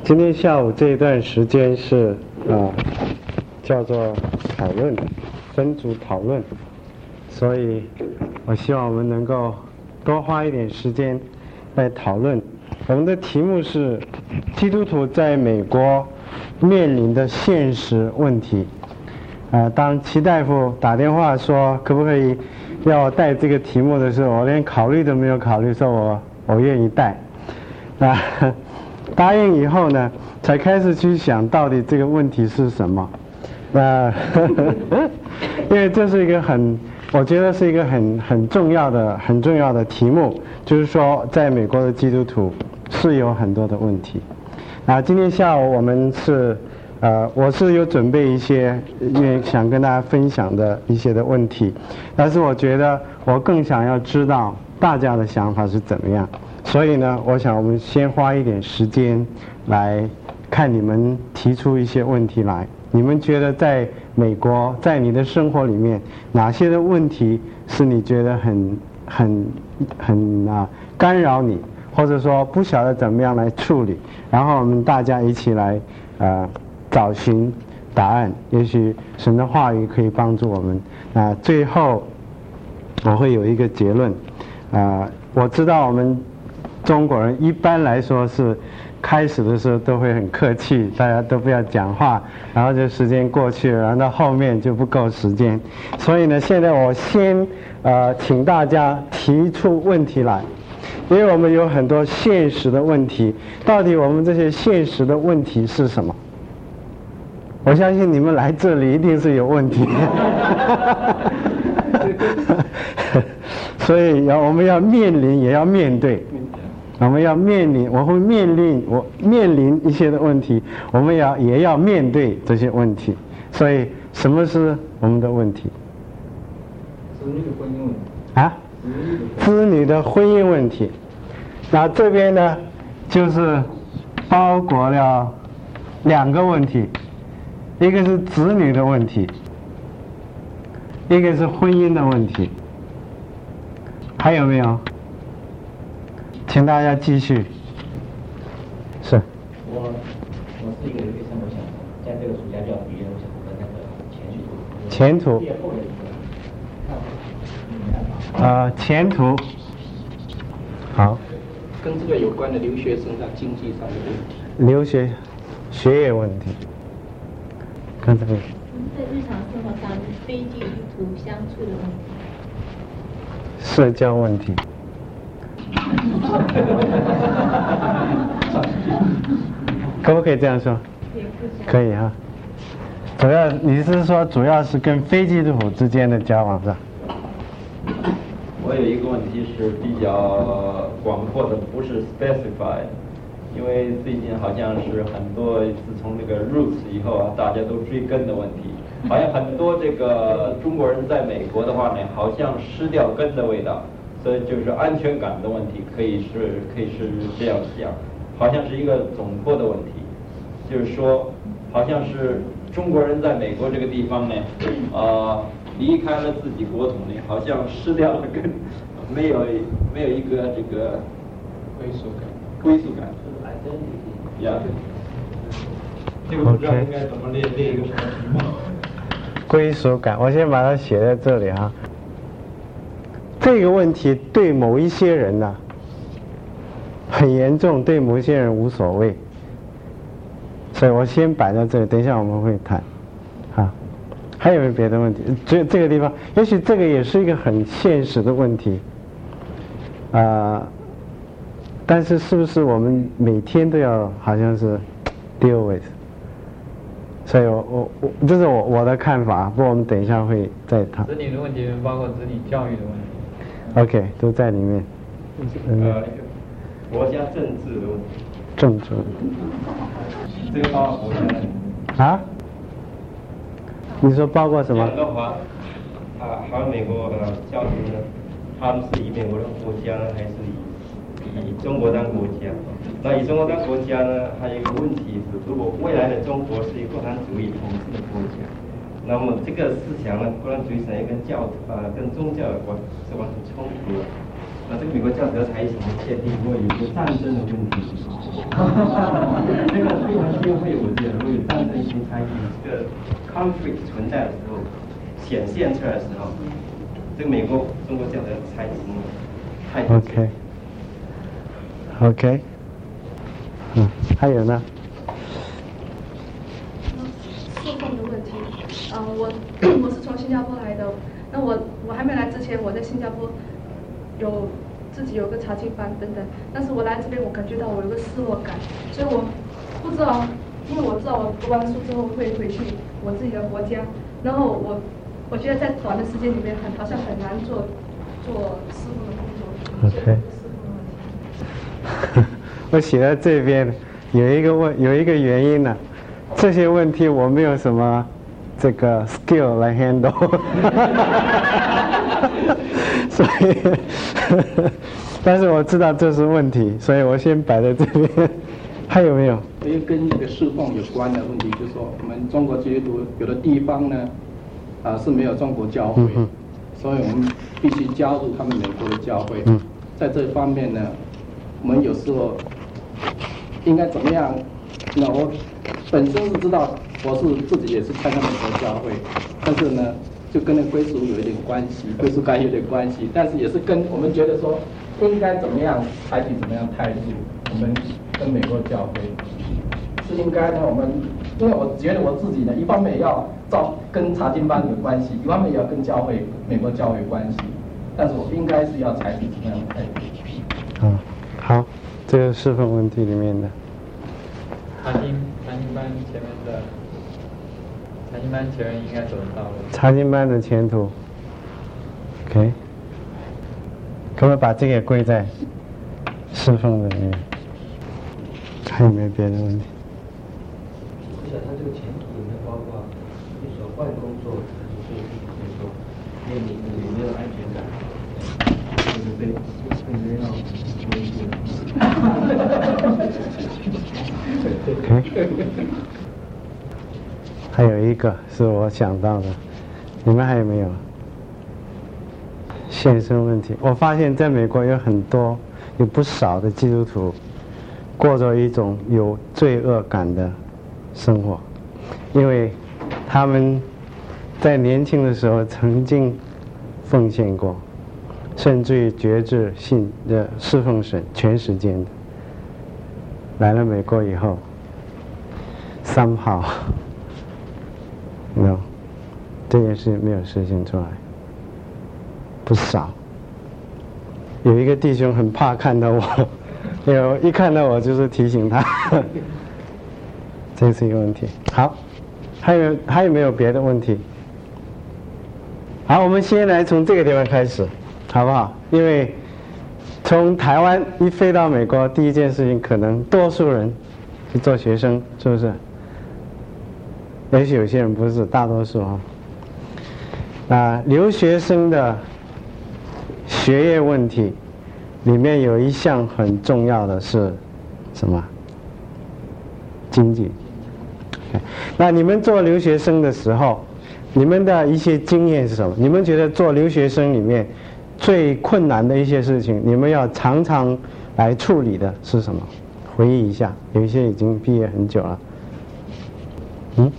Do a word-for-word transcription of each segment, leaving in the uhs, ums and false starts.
今天下午这一段时间是啊、呃，叫做讨论，分组讨论，所以我希望我们能够多花一点时间来讨论。我们的题目是基督徒在美国面临的现实问题。啊、呃，当齐大夫打电话说可不可以要带这个题目的时候，我连考虑都没有考虑，说我我愿意带。啊，答应以后呢，才开始去想到底这个问题是什么。那因为这是一个很，我觉得是一个很很重要的、很重要的题目，就是说，在美国的基督徒是有很多的问题。啊，今天下午我们是，呃，我是有准备一些，因为想跟大家分享的一些的问题，但是我觉得我更想要知道大家的想法是怎么样。所以呢，我想我们先花一点时间来看你们提出一些问题来。你们觉得在美国，在你的生活里面，哪些的问题是你觉得很很很啊干扰你，或者说不晓得怎么样来处理？然后我们大家一起来呃找寻答案。也许神的话语可以帮助我们。啊、呃，最后我会有一个结论。啊、呃，我知道我们中国人一般来说是开始的时候都会很客气，大家都不要讲话，然后就时间过去了，然后到后面就不够时间。所以呢，现在我先呃请大家提出问题来，因为我们有很多现实的问题，到底我们这些现实的问题是什么？我相信你们来这里一定是有问题。所以要我们要面临，也要面对。我们要面临，我会面临我面临一些的问题，我们要也要面对这些问题。所以，什么是我们的问题？ 子女的婚姻问题啊？子女的婚姻问题。那这边呢，就是包裹了两个问题，一个是子女的问题，一个是婚姻的问题。还有没有？请大家继续。是。 我我是一个留学生，我想在这个暑假就要毕业，我想我的那个前途。前途。毕业后的一个看法。 呃，前途。好。 跟这个有关的留学生在经济上的问题。 留学学业问题。看这个。 在日常生活上与非基督徒相处的问题。 社交问题。可不可以这样说？可以哈。主要你是说主要是跟非基督徒之间的交往上？ 我有一个问题是比较广阔的，不是 specify， 因为最近好像是很多自从那个 roots 以后啊，大家都追根的问题，好像很多这个中国人在美国的话呢，好像失掉根的味道。所以就是安全感的问题，可以是可以是这样想，好像是一个总括的问题，就是说，好像是中国人在美国这个地方呢，呃，离开了自己国土呢，好像失掉了根，没有没有一个这个归属感， 归属感，呀，这个不知道应该怎么列列一个什么题目？ 归属感，我先把它写在这里哈。这个问题对某一些人呢、啊、很严重，对某一些人无所谓，所以我先摆在这里，等一下我们会谈。好，还有没有别的问题？这这个地方，也许这个也是一个很现实的问题，啊、呃，但是是不是我们每天都要好像是 deal with？ 所以我我我这是我我的看法，不过我们等一下会再谈。 子女的问题包括子女教育的问题。 OK， 都在里面。 呃，国家政治的问题。 政治。 这个包括国家。 啊？你说包括什么？ 这样的话，啊，还有美国的教育呢，他们是以美国的国家呢，还是以以中国当国家？那以中国当国家呢，还有一个问题是，如果未来的中国是以共产主义统治的国家，那么这个思想呢，共产主义思想跟教呃跟宗教有关是完全冲突的。 那这个美国教条才什么界定？如果有个战争的问题，这个非常忌讳，我觉得如果有战争性差异，这个 conflict 存在的时候，显现出来的时候，这个美国中国教条才已经太。 OK。OK。嗯，还有呢？ 诉讼的问题，嗯、呃，我我是从新加坡来的，那我我还没来之前，我在新加坡有自己有个查经班等等，但是我来这边，我感觉到我有个失落感，所以我不知道，因为我知道我读完书之后会回去我自己的国家，然后我我觉得在短的时间里面很好像很难做做师傅的工作。 OK。我写在这边有一个问有一个原因呢，这些问题我没有什么这个 skill 来 handle， 所以但是我知道这是问题，所以我先摆在这边。还有没有？ 因为跟这个侍奉有关的问题，就是说我们中国基督徒有的地方呢，啊、呃、是没有中国教会，嗯、所以我们必须加入他们美国的教会。嗯、在这方面呢，我们有时候应该怎么样？那我本身是知道，我是自己也是参加美国教会，但是呢，就跟那归属有一点关系，归属感有点关系，但是也是跟我们觉得说应该怎么样采取怎么样态度，我们跟美国教会是应该呢，我们因为我觉得我自己呢，一方面也要照跟查经班有关系，一方面也要跟教会美国教会有关系，但是我应该是要采取怎么样的态度？ 嗯，好，这个侍奉问题里面的。 查经查经班前面的查经班前面应该走得到的。 查经班的前途 ，OK， 可不可以把这个也归在侍奉的里面？还有没有别的问题？ 我想他这个前途有没有包括，比如说换工作，还是说，比如说面临有没有安全感，就是被被人要威胁。 OK， 还有一个是我想到的，你们还有没有？现身问题，我发现在美国有很多，有不少的基督徒过着一种有罪恶感的生活，因为他们在年轻的时候曾经奉献过，甚至于决志信的侍奉神全时间的。来了美国以后 ，somehow no 这件事没有实现出来，不少。有一个弟兄很怕看到我，有一看到我就是提醒他，这是一个问题。好，还有还有没有别的问题？好，我们先来从这个地方开始，好不好？因为从台湾一飞到美国，第一件事情可能多数人是做学生，是不是？也许有些人不是，大多数啊。那留学生的学业问题里面有一项很重要的是什么？经济。那你们做留学生的时候，你们的一些经验是什么？你们觉得做留学生里面最困难的一些事情，你们要常常来处理的是什么？回忆一下，有一些已经毕业很久了。嗯？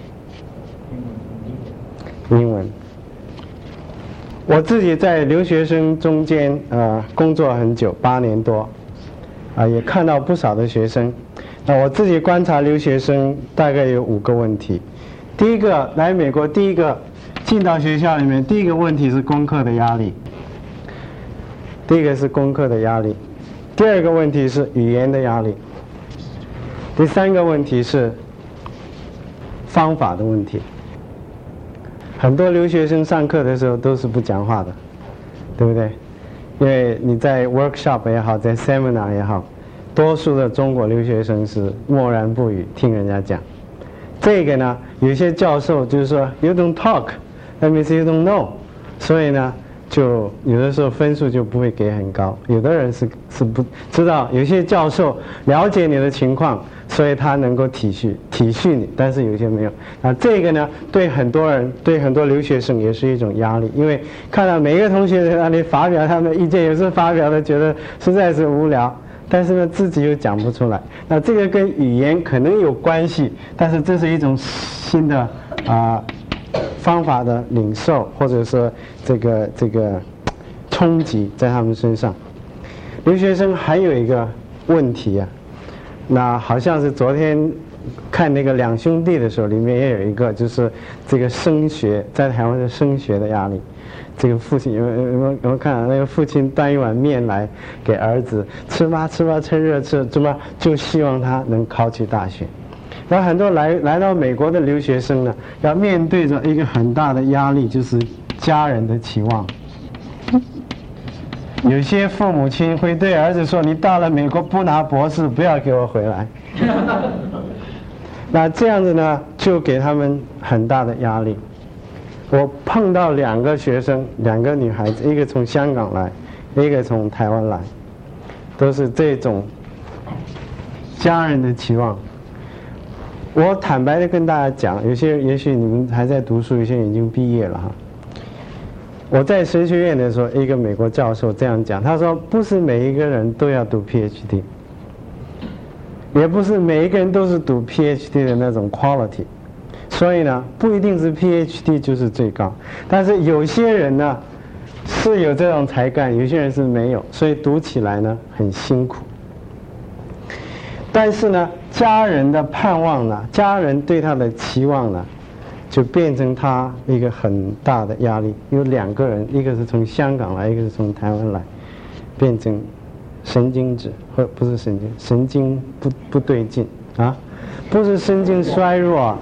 英文。我自己在留学生中间呃工作很久，八年多，啊、呃、也看到不少的学生。那我自己观察留学生大概有五个问题。第一个，来美国第一个进到学校里面，第一个问题是功课的压力。第一个是功课的压力，第二个问题是语言的压力，第三个问题是方法的问题。很多留学生上课的时候都是不讲话的，对不对？因为你在 workshop 也好，在 seminar 也好，多数的中国留学生是默然不语，听人家讲。这个呢，有些教授就是说 you don't talk, that means you don't know， 所以呢， 就有的时候分数就不会给很高，有的人是是不知道，有些教授了解你的情况，所以他能够体恤体恤你，但是有些没有。那这个呢，对很多人，对很多留学生也是一种压力，因为看到每个同学在那里发表他们的意见，有时候发表的觉得实在是无聊，但是呢自己又讲不出来。那这个跟语言可能有关系，但是这是一种新的啊。呃方法的领受，或者说这个这个冲击在他们身上。留学生还有一个问题啊，那好像是昨天看那个两兄弟的时候，里面也有一个，就是这个升学，在台湾的升学的压力。这个父亲有有有有没有看到那个父亲端一碗面来给儿子吃吧吃吧，趁热吃，怎么就希望他能考取大学。然后很多来来到美国的留学生呢，要面对着一个很大的压力，就是家人的期望。有些父母亲会对儿子说：“你到了美国不拿博士，不要给我回来。”那这样子呢，就给他们很大的压力。我碰到两个学生，两个女孩子，一个从香港来，一个从台湾来，都是这种家人的期望。我坦白的跟大家讲，有些也许你们还在读书，有些人已经毕业了哈。我在神学院的时候，一个美国教授这样讲，他说不是每一个人都要读 P H D， 也不是每一个人都是读 P H D 的那种 quality， 所以呢，不一定是 P H D 就是最高，但是有些人呢是有这种才干，有些人是没有，所以读起来呢很辛苦。但是呢，家人的盼望呢，家人对他的期望呢，就变成他一个很大的压力。有两个人，一个是从香港来，一个是从台湾来，变成神经质，或不是神经，神经不不对劲啊，不是神经衰弱，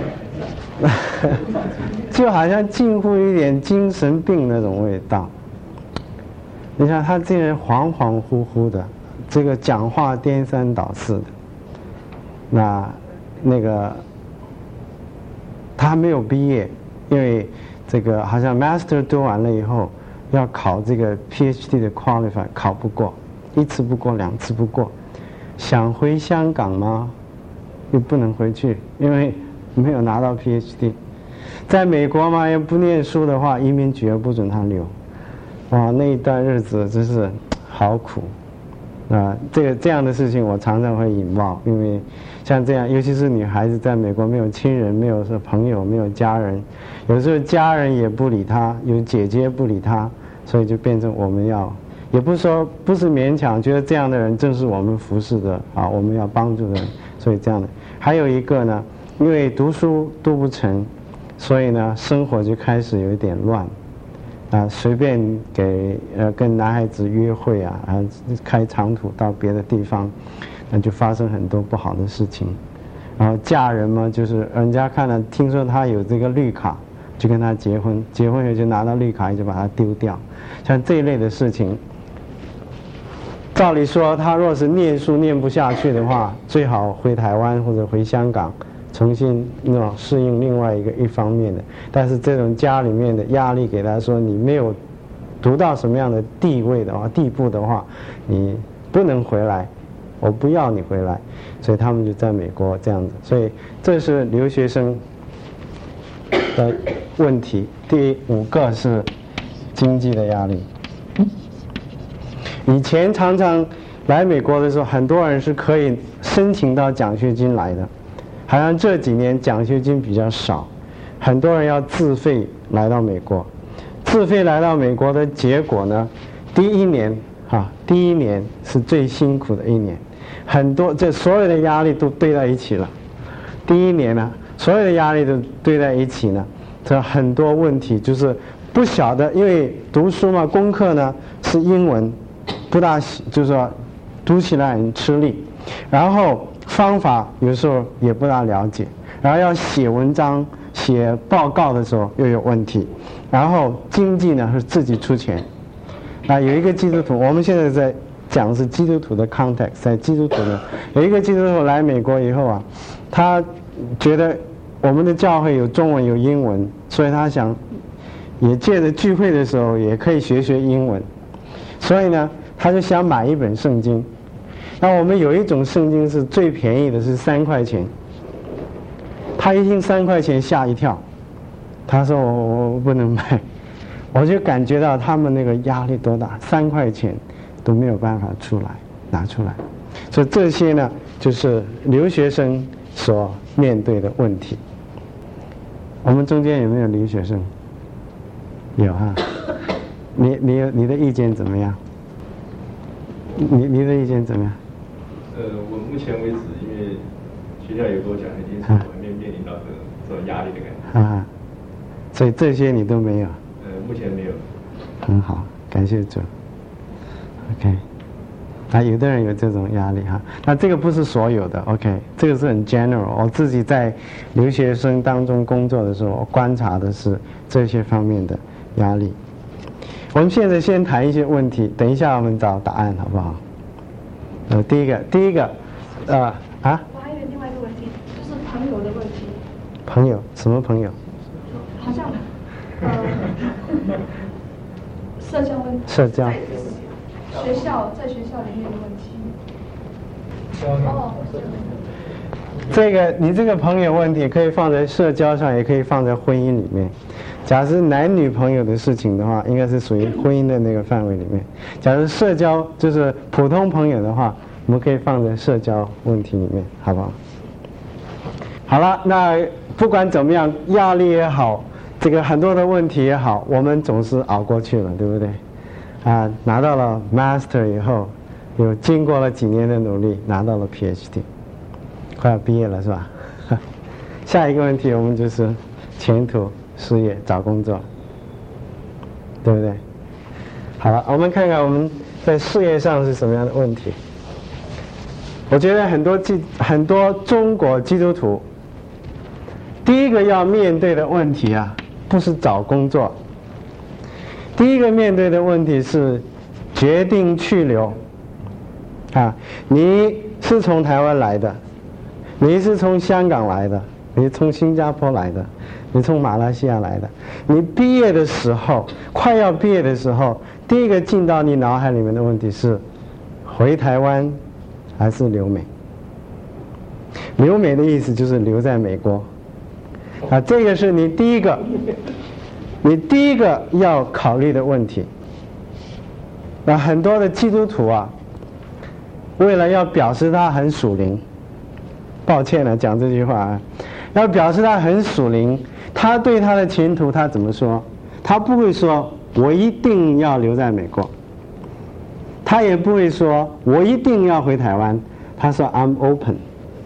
就好像近乎一点精神病那种味道。你看他这人恍恍惚惚的。这个讲话颠三倒四的，那那个他还没有毕业，因为这个好像 Master 读完了以后要考这个 P H D 的 Qualify 考不过，一次不过两次不过，想回香港吗？又不能回去，因为没有拿到 P H D。在美国嘛，要不念书的话，移民局也不准他留。哇，那一段日子真是好苦。啊，这个这样的事情我常常会引冒，因为像这样，尤其是女孩子在美国没有亲人，没有说朋友，没有家人，有时候家人也不理她，有姐姐不理她，所以就变成我们要，也不是说不是勉强，觉得这样的人正是我们服侍的啊，我们要帮助的人，所以这样的。还有一个呢，因为读书读不成，所以呢生活就开始有一点乱。啊，随便给呃跟男孩子约会啊，啊开长途到别的地方，那就发生很多不好的事情。然后嫁人嘛，就是人家看了听说他有这个绿卡，就跟他结婚，结婚后就拿到绿卡就把他丢掉。像这一类的事情，照理说他若是念书念不下去的话，最好回台湾或者回香港。重新那种适应另外一个一方面的，但是这种家里面的压力给他说，你没有读到什么样的地位的话、地步的话，你不能回来，我不要你回来，所以他们就在美国这样子。所以这是留学生的问题。第五个是经济的压力。以前常常来美国的时候，很多人是可以申请到奖学金来的。好像这几年奖学金比较少，很多人要自费来到美国。自费来到美国的结果呢，第一年啊，第一年是最辛苦的一年，很多这所有的压力都堆在一起了。第一年呢，所有的压力都堆在一起呢，这很多问题就是不晓得，因为读书嘛，功课呢是英文，不大就是说读起来很吃力，然后。方法有时候也不大了解，然后要写文章、写报告的时候又有问题，然后经济呢是自己出钱。啊，有一个基督徒，我们现在在讲是基督徒的 context， 在基督徒呢，有一个基督徒来美国以后啊，他觉得我们的教会有中文有英文，所以他想也借着聚会的时候也可以学学英文，所以呢，他就想买一本圣经。那我们有一种圣经是最便宜的，是三块钱。他一听三块钱吓一跳，他说我我我不能买，我就感觉到他们那个压力多大，三块钱都没有办法出来拿出来，所以这些呢，就是留学生所面对的问题。我们中间有没有留学生？有哈，你你有你的意见怎么样？你你的意见怎么样？ 呃，我目前为止，因为学校也跟我讲，已经是我面面临到这这种压力的感觉。 啊，所以这些你都没有。 呃，目前没有。 很好，感谢主。OK， 啊，有的人有这种压力哈，那这个不是所有的 ，OK， 这个是很 general。我自己在留学生当中工作的时候，我观察的是这些方面的压力。我们现在先谈一些问题，等一下我们找答案，好不好？呃，第一个，第一个，呃，啊？ 我还有另外一个问题，就是朋友的问题。 朋友？什么朋友？ 好像，呃，社交问题。 社交。 学校在学校里面的问题。哦。 这个你这个朋友问题可以放在社交上，也可以放在婚姻里面。假如是男女朋友的事情的话，应该是属于婚姻的那个范围里面。假如社交就是普通朋友的话，我们可以放在社交问题里面，好不好？好了，那不管怎么样，压力也好，这个很多的问题也好，我们总是熬过去了，对不对？啊，拿到了 Master 以后，有经过了几年的努力，拿到了 PhD， 快要毕业了是吧？下一个问题我们就是前途、事业、找工作，对不对？好了，我们看看我们在事业上是什么样的问题。我觉得很多基很多中国基督徒，第一个要面对的问题啊，不是找工作。第一个面对的问题是决定去留啊！你是从台湾来的，你是从香港来的，你从新加坡来的，你从马来西亚来的。你毕业的时候，快要毕业的时候，第一个进到你脑海里面的问题是：回台湾还是留美？留美的意思就是留在美国啊，这个是你第一个。你第一个要考虑的问题。那很多的基督徒啊，为了要表示他很属灵，抱歉了讲这句话啊，要表示他很属灵，他对他的前途他怎么说？他不会说我一定要留在美国，他也不会说我一定要回台湾，他说 I'm open，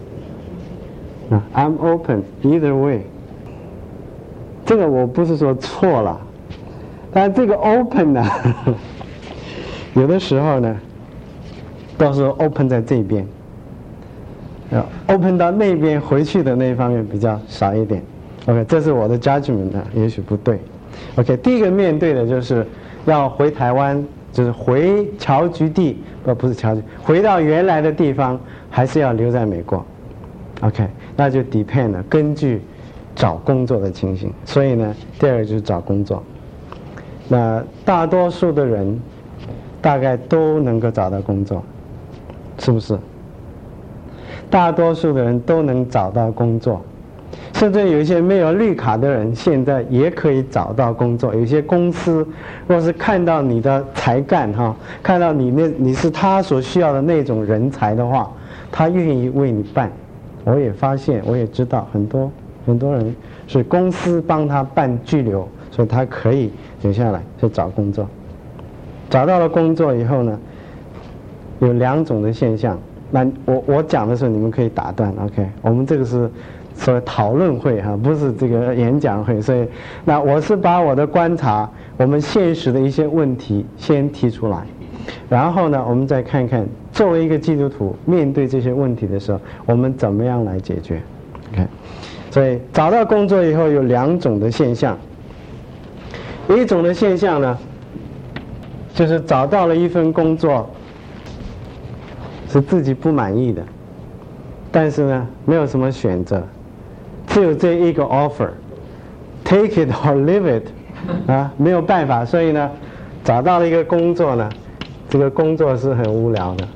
I'm open either way。这个我不是说错了，但这个 open 呢，有的时候呢，都是 open 在这边，呃 ，open 到那边回去的那一方面比较少一点。OK， 这是我的 judgment 呢，也许不对。OK， 第一个面对的就是要回台湾，就是回侨居地，不不是侨居，回到原来的地方，还是要留在美国。OK， 那就 depend 了，根据找工作的情形。所以呢，第二个就是找工作。那大多数的人大概都能够找到工作，是不是？大多数的人都能找到工作，甚至有一些没有绿卡的人现在也可以找到工作。有些公司若是看到你的才干哈，看到你那你是他所需要的那种人才的话，他愿意为你办。我也发现，我也知道很多很多人是公司帮他办居留，所以他可以留下来去找工作。找到了工作以后呢，有两种的现象。那我我讲的时候你们可以打断 ，OK？ 我们这个是所谓讨论会哈，不是这个演讲会，所以那我是把我的观察，我们现实的一些问题先提出来，然后呢，我们再看看作为一个基督徒面对这些问题的时候，我们怎么样来解决 ？OK？ 所以找到工作以后有两种的现象，一种的现象呢，就是找到了一份工作是自己不满意的，但是呢没有什么选择，只有这一个 offer， take it or leave it， 啊，没有办法，所以呢，找到了一个工作呢，这个工作是很无聊的。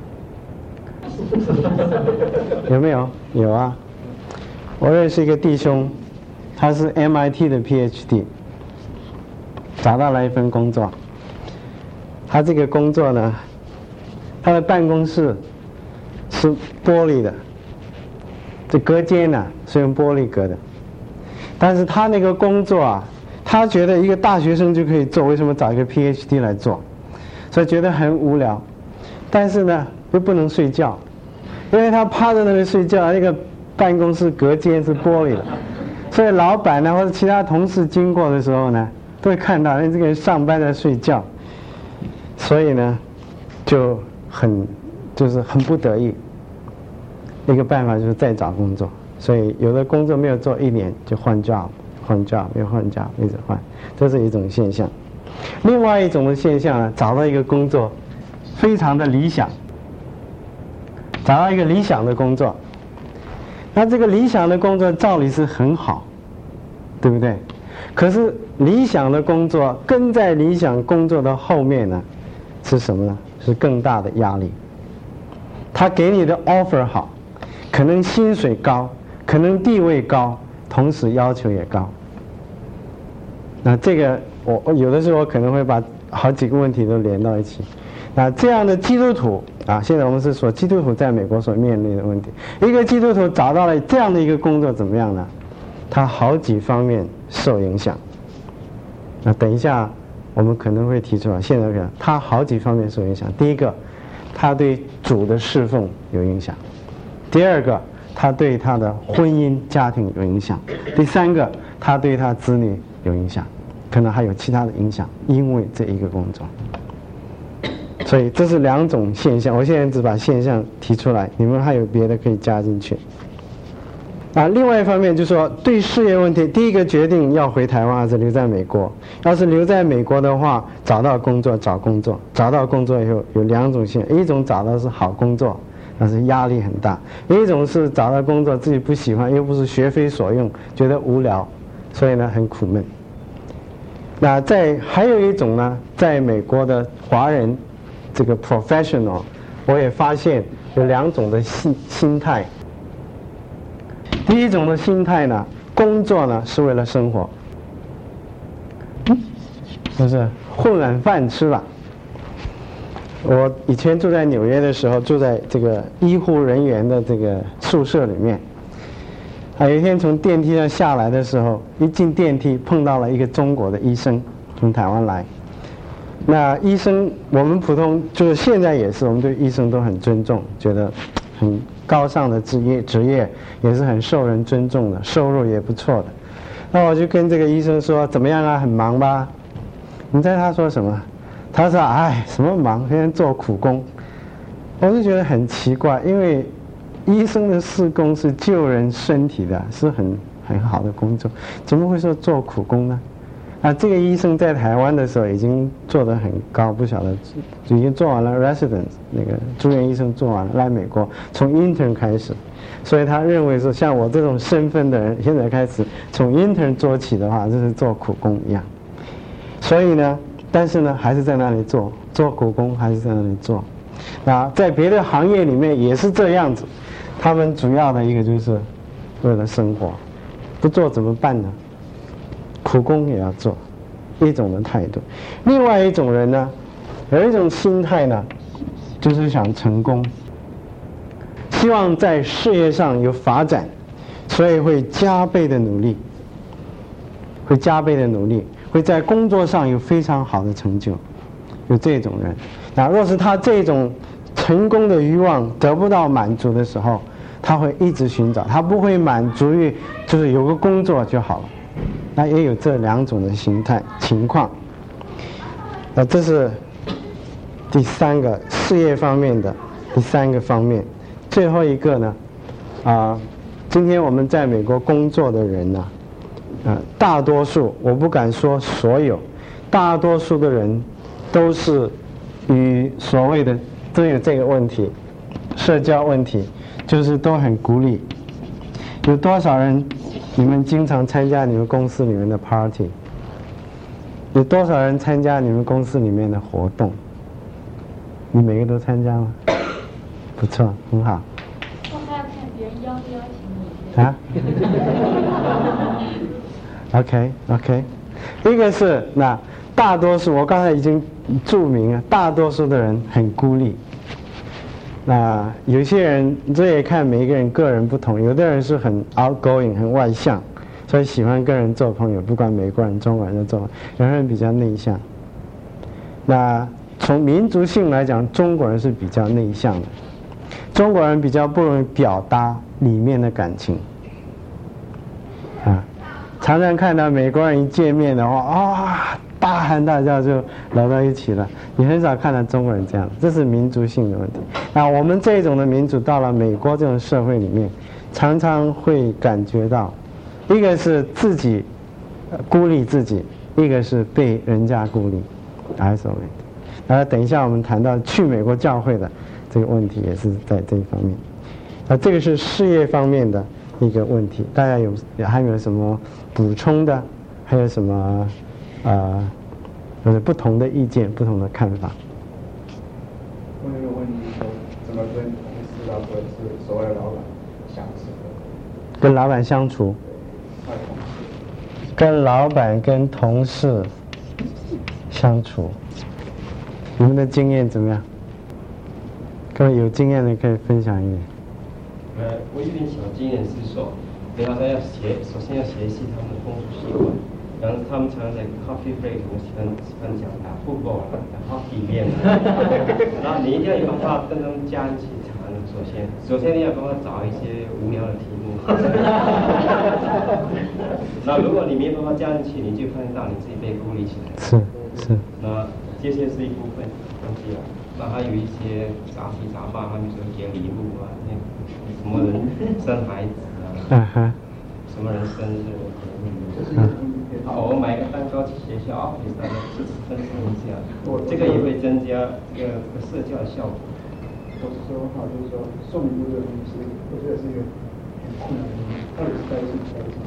有没有？有啊。我认识一个弟兄，他是 M I T 的 P H D， 找到了一份工作。他这个工作呢，他的办公室是玻璃的，这隔间呢是用玻璃隔的。但是他那个工作啊，他觉得一个大学生就可以做，为什么找一个 P H D 来做？所以觉得很无聊。但是呢，又不能睡觉，因为他趴在那里睡觉，那个办公室隔间是玻璃的，所以老板呢或者其他同事经过的时候呢，都会看到，哎，这个人上班在睡觉，所以呢，就很就是很不得已。一个办法就是再找工作，所以有的工作没有做一年就换 job， 换 job 又换 job， 一直换，这是一种现象。另外一种的现象呢，找到一个工作非常的理想，找到一个理想的工作，那这个理想的工作照理是很好，对不对？可是理想的工作跟在理想工作的后面呢，是什么呢？是更大的压力。他给你的 offer 好，可能薪水高，可能地位高，同时要求也高。那这个我我有的时候我可能会把好几个问题都连到一起。那这样的基督徒啊，现在我们是说基督徒在美国所面临的问题。一个基督徒找到了这样的一个工作怎么样呢？他好几方面受影响。那等一下我们可能会提出来，现在看他好几方面受影响。第一个，他对主的侍奉有影响；第二个，他对他的婚姻家庭有影响；第三个，他对他子女有影响，可能还有其他的影响，因为这一个工作。所以这是两种现象，我现在只把现象提出来，你们还有别的可以加进去。啊，另外一方面就是说，对事业问题，第一个决定要回台湾还是留在美国。要是留在美国的话，找到工作找工作，找到工作以后有两种现象，一种找到是好工作，但是压力很大；一种是找到工作自己不喜欢，又不是学非所用，觉得无聊，所以呢很苦闷。那在还有一种呢，在美国的华人这个 professional， 我也发现有两种的心心态。第一种的心态呢，工作呢是为了生活，就是混碗饭吃吧。我以前住在纽约的时候，住在这个医护人员的这个宿舍里面。啊，有一天从电梯上下来的时候，一进电梯碰到了一个中国的医生，从台湾来。那医生，我们普通就是现在也是，我们对医生都很尊重，觉得很高尚的职业，职业也是很受人尊重的，收入也不错的。那我就跟这个医生说，怎么样啊，很忙吧？你猜他说什么？他说，哎，什么忙，现在做苦工。我就觉得很奇怪，因为医生的事工是救人身体的，是很很好的工作，怎么会说做苦工呢？啊，这个医生在台湾的时候已经做得很高，不晓得已经做完了 residence， 那个住院医生做完了，来美国从 intern 开始，所以他认为说像我这种身份的人，现在开始从 intern 做起的话，就是做苦工一样。所以呢，但是呢，还是在那里做，做苦工还是在那里做。啊，在别的行业里面也是这样子，他们主要的一个就是为了生活，不做怎么办呢？苦工也要做，一种的态度。另外一种人呢，有一种心态呢，就是想成功，希望在事业上有发展，所以会加倍的努力，会加倍的努力，会在工作上有非常好的成就。有这种人，那若是他这种成功的欲望得不到满足的时候，他会一直寻找，他不会满足于就是有个工作就好了。那也有这两种的心态情况。那这是第三个事业方面的第三个方面。最后一个呢，啊、呃，今天我们在美国工作的人呢，呃，大多数我不敢说所有，大多数的人都是与所谓的都有这个问题，社交问题，就是都很孤立。有多少人你们经常参加你们公司里面的 party？ 有多少人参加你们公司里面的活动？你每个都参加吗？不错，很好。 那他要看别人邀不邀请你。 啊 ？OK OK， 一个是那大多数，我刚才已经注明了，大多数的人很孤立。那有些人，这也看每一个人个人不同，有的人是很 outgoing 很外向，所以喜欢跟人做朋友，不管美国人、中国人都做。有的人比较内向。那从民族性来讲，中国人是比较内向的，中国人比较不容易表达里面的感情。啊，常常看到美国人一见面的话，啊、哦，大喊大叫就搂到一起了。你很少看到中国人这样，这是民族性的问题。那我们这种的民族到了美国这种社会里面，常常会感觉到，一个是自己孤立自己，一个是被人家孤立，还是什么问题？然后等一下我们谈到去美国教会的这个问题，也是在这一方面。那这个是事业方面的一个问题，大家有还有什么补充的？还有什么呃，有不同的意见、不同的看法？ 问一个问题说，怎么跟同事啊，或者是所谓的老板相处？ 跟老板相处？跟老板跟同事相处，你们的经验怎么样？各位有经验的可以分享一点。 呃，我有点小经验是说，比方说要学，首先要学习他们的风俗习惯。然后他们常常在 coffee break 我喜欢喜欢讲打 football 啦，打 hockey 练啦，然后你一定要有办法跟他们加一起谈。首先，首先你要帮他找一些无聊的题目。那如果你没办法加进去，你就看到你自己被孤立起来。 是是。 那这些是一部分东西了。那还有一些杂七杂八，他们说给礼物啊，那什么人生孩子啊， 嗯哼， 什么人生日，嗯。好，我买个蛋糕去学校，给大家支持分享一下，这个也会增加一个社交的效果。 我是说哈，就是说送礼物这个东西，我觉得是一个很困难的东西，到底是该送还是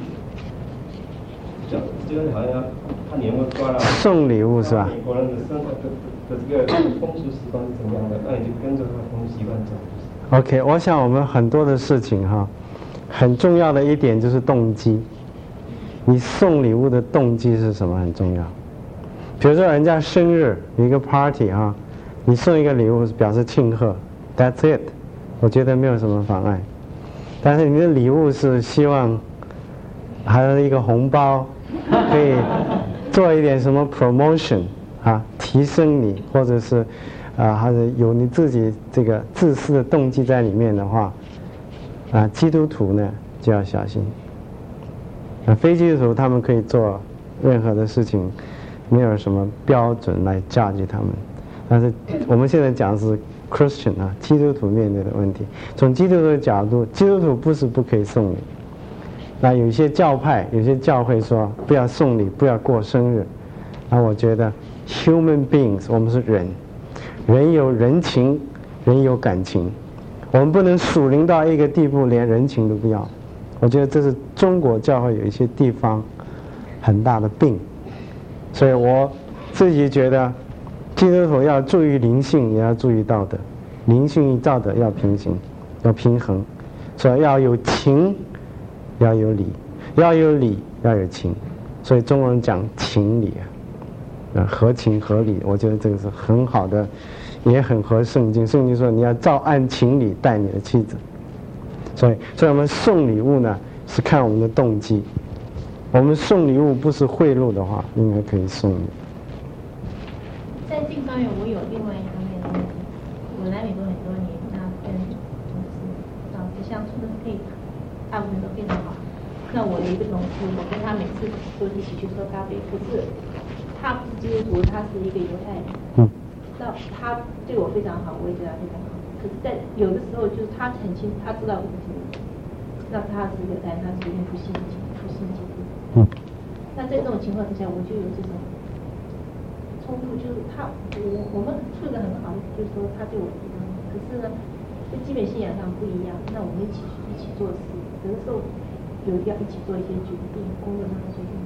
这这个好像看你有没有抓到送礼物是吧？ 美国人的生活的的这个风俗习惯是怎么样的？那你就跟着他的风俗习惯走。 OK， 我想我们很多的事情哈，很重要的一点就是动机。你送礼物的动机是什么很重要。比如说人家生日有一个 party 啊，你送一个礼物表示庆贺 ，That's it， 我觉得没有什么妨碍。但是你的礼物是希望还有一个红包，可以做一点什么 promotion 啊，提升你，或者是啊，还是有你自己这个自私的动机在里面的话，啊，基督徒呢就要小心。那非基督徒他们可以做任何的事情，没有什么标准来 judge 他们。但是我们现在讲的是 Christian 啊，基督徒面对的问题。从基督徒的角度，基督徒不是不可以送礼。那有一些教派、有些教会说不要送礼，不要过生日。那我觉得 human beings， 我们是人，人有人情，人有感情，我们不能属灵到一个地步，连人情都不要。我觉得这是中国教会有一些地方很大的病，所以我自己觉得基督徒要注意灵性，也要注意道德，灵性与道德要平行，要平衡，所以要有情，要有理，要有理，要有情，所以中国人讲情理啊，合情合理，我觉得这个是很好的，也很合圣经。圣经说你要照按情理待你的妻子。所以，所以我们送礼物呢，是看我们的动机。我们送礼物不是贿赂的话，应该可以送礼。 在这方面，我有另外一方面的问题。我来美国很多年，那跟同事、老师相处的非常，大部分都非常好。那我的一个同事，我跟他每次都一起去喝咖啡，可是他不是基督徒，他是一个犹太人。嗯。那他对我非常好，我也对他非常好。可是在有的时候，就是他很清，他知道我是基督徒，那他是犹太人，他是一定不信基督，不信基督。嗯。那在这种情况之下，我就有这种冲突，就是他，我我们处得很好，就是说他对我非常好，可是呢，在基本信仰上不一样。那我们一起一起做事，有的时候有要一起做一些决定，工作上的决定，甚至是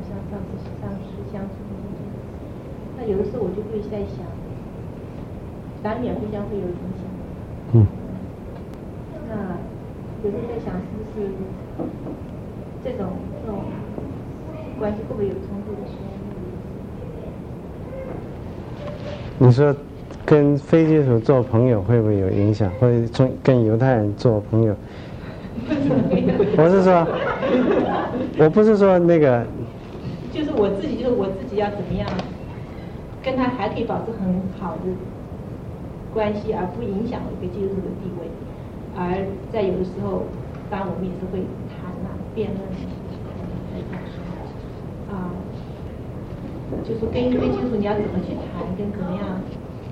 像上次上次相处的这种，那有的时候我就会在想，难免互相会有影响。 嗯。 那有时候在想，是不是这种这种关系会不会有冲突的时候？ 你说跟非基督徒做朋友会不会有影响，或者跟犹太人做朋友？我是说，我不是说那个。 就是我自己，就是我自己要怎么样，跟他还可以保持很好的关系，而不影响我一个基督徒的地位。而在有的时候，当然我们也是会谈啊、辩论啊，就是跟一个非基督徒你要怎么去谈，跟怎么样。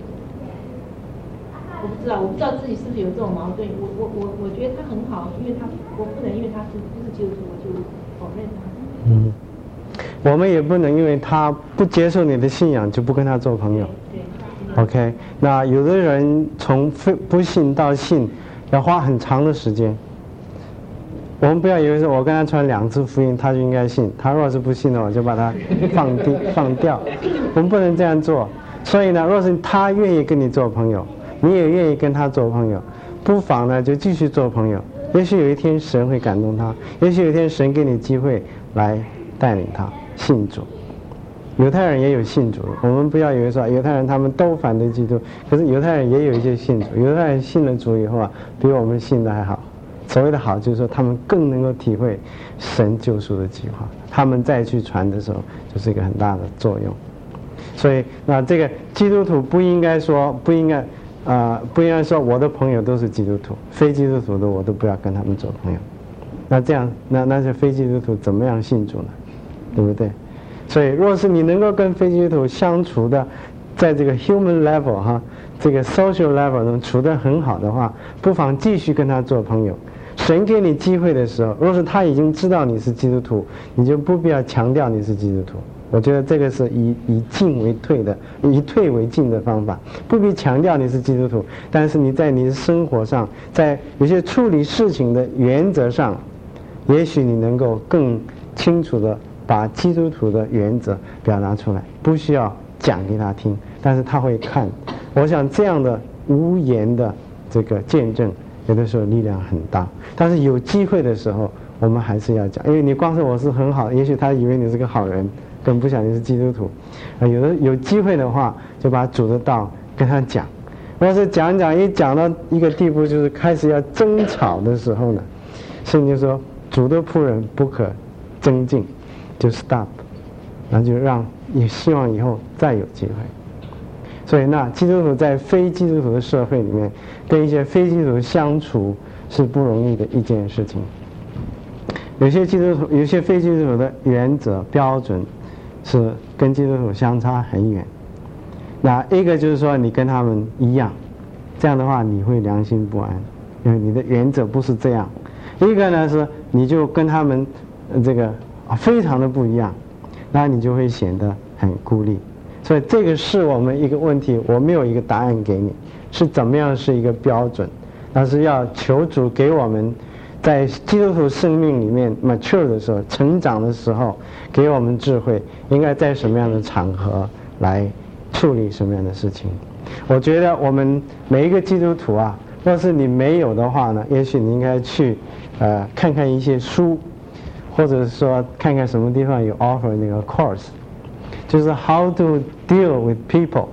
我不知道，我不知道自己是不是有这种矛盾。我我我我觉得他很好，因为他我不能因为他是不是基督徒我就否认他。 嗯，我们也不能因为他不接受你的信仰就不跟他做朋友。 对。对 OK， 那有的人从不信到信要花很长的时间。我们不要以为是我跟他传两次福音他就应该信，他若是不信的我就把他放低放掉。我们不能这样做。所以呢，若是他愿意跟你做朋友，你也愿意跟他做朋友，不妨呢就继续做朋友。也许有一天神会感动他，也许有一天神给你机会来带领他信主。犹太人也有信主，我们不要以为说犹太人他们都反对基督，可是犹太人也有一些信主。犹太人信了主以后啊，比我们信的还好。所谓的好就是说他们更能够体会神救赎的计划，他们再去传的时候就是一个很大的作用。所以那这个基督徒不应该说不应该啊、呃，不应该说我的朋友都是基督徒，非基督徒的我都不要跟他们做朋友。那这样，那那些非基督徒怎么样信主呢？对不对？所以，若是你能够跟非基督徒相处的，在这个 human level 哈，这个 social level 能处得很好的话，不妨继续跟他做朋友。神给你机会的时候，若是他已经知道你是基督徒，你就不必要强调你是基督徒。我觉得这个是以以进为退的，以退为进的方法，不必强调你是基督徒，但是你在你的生活上，在有些处理事情的原则上，也许你能够更清楚的把基督徒的原则表达出来，不需要讲给他听，但是他会看。我想这样的无言的这个见证，有的时候力量很大，但是有机会的时候，我们还是要讲，因为你光是我是很好，也许他以为你是个好人。更不想你是基督徒，啊，有的有机会的话，就把主的道跟他讲。若是讲讲一讲到一个地步，就是开始要争吵的时候呢，圣经说主的仆人不可争竞，就 stop， 然后就让也希望以后再有机会。所以那基督徒在非基督徒的社会里面，跟一些非基督徒相处是不容易的一件事情。有些基督徒，有些非基督徒的原则标准。是跟基督徒相差很远。那一个就是说你跟他们一样，这样的话你会良心不安，因为你的原则不是这样。一个呢是你就跟他们这个非常的不一样，那你就会显得很孤立。所以这个是我们一个问题，我没有一个答案给你，是怎么样是一个标准，但是要求主给我们在基督徒生命里面 mature 的时候，成长的时候，给我们智慧，应该在什么样的场合来处理什么样的事情。我觉得我们每一个基督徒啊，若是你没有的话呢，也许你应该去呃看看一些书，或者说看看什么地方有 offer 那个 course， 就是 how to deal with people，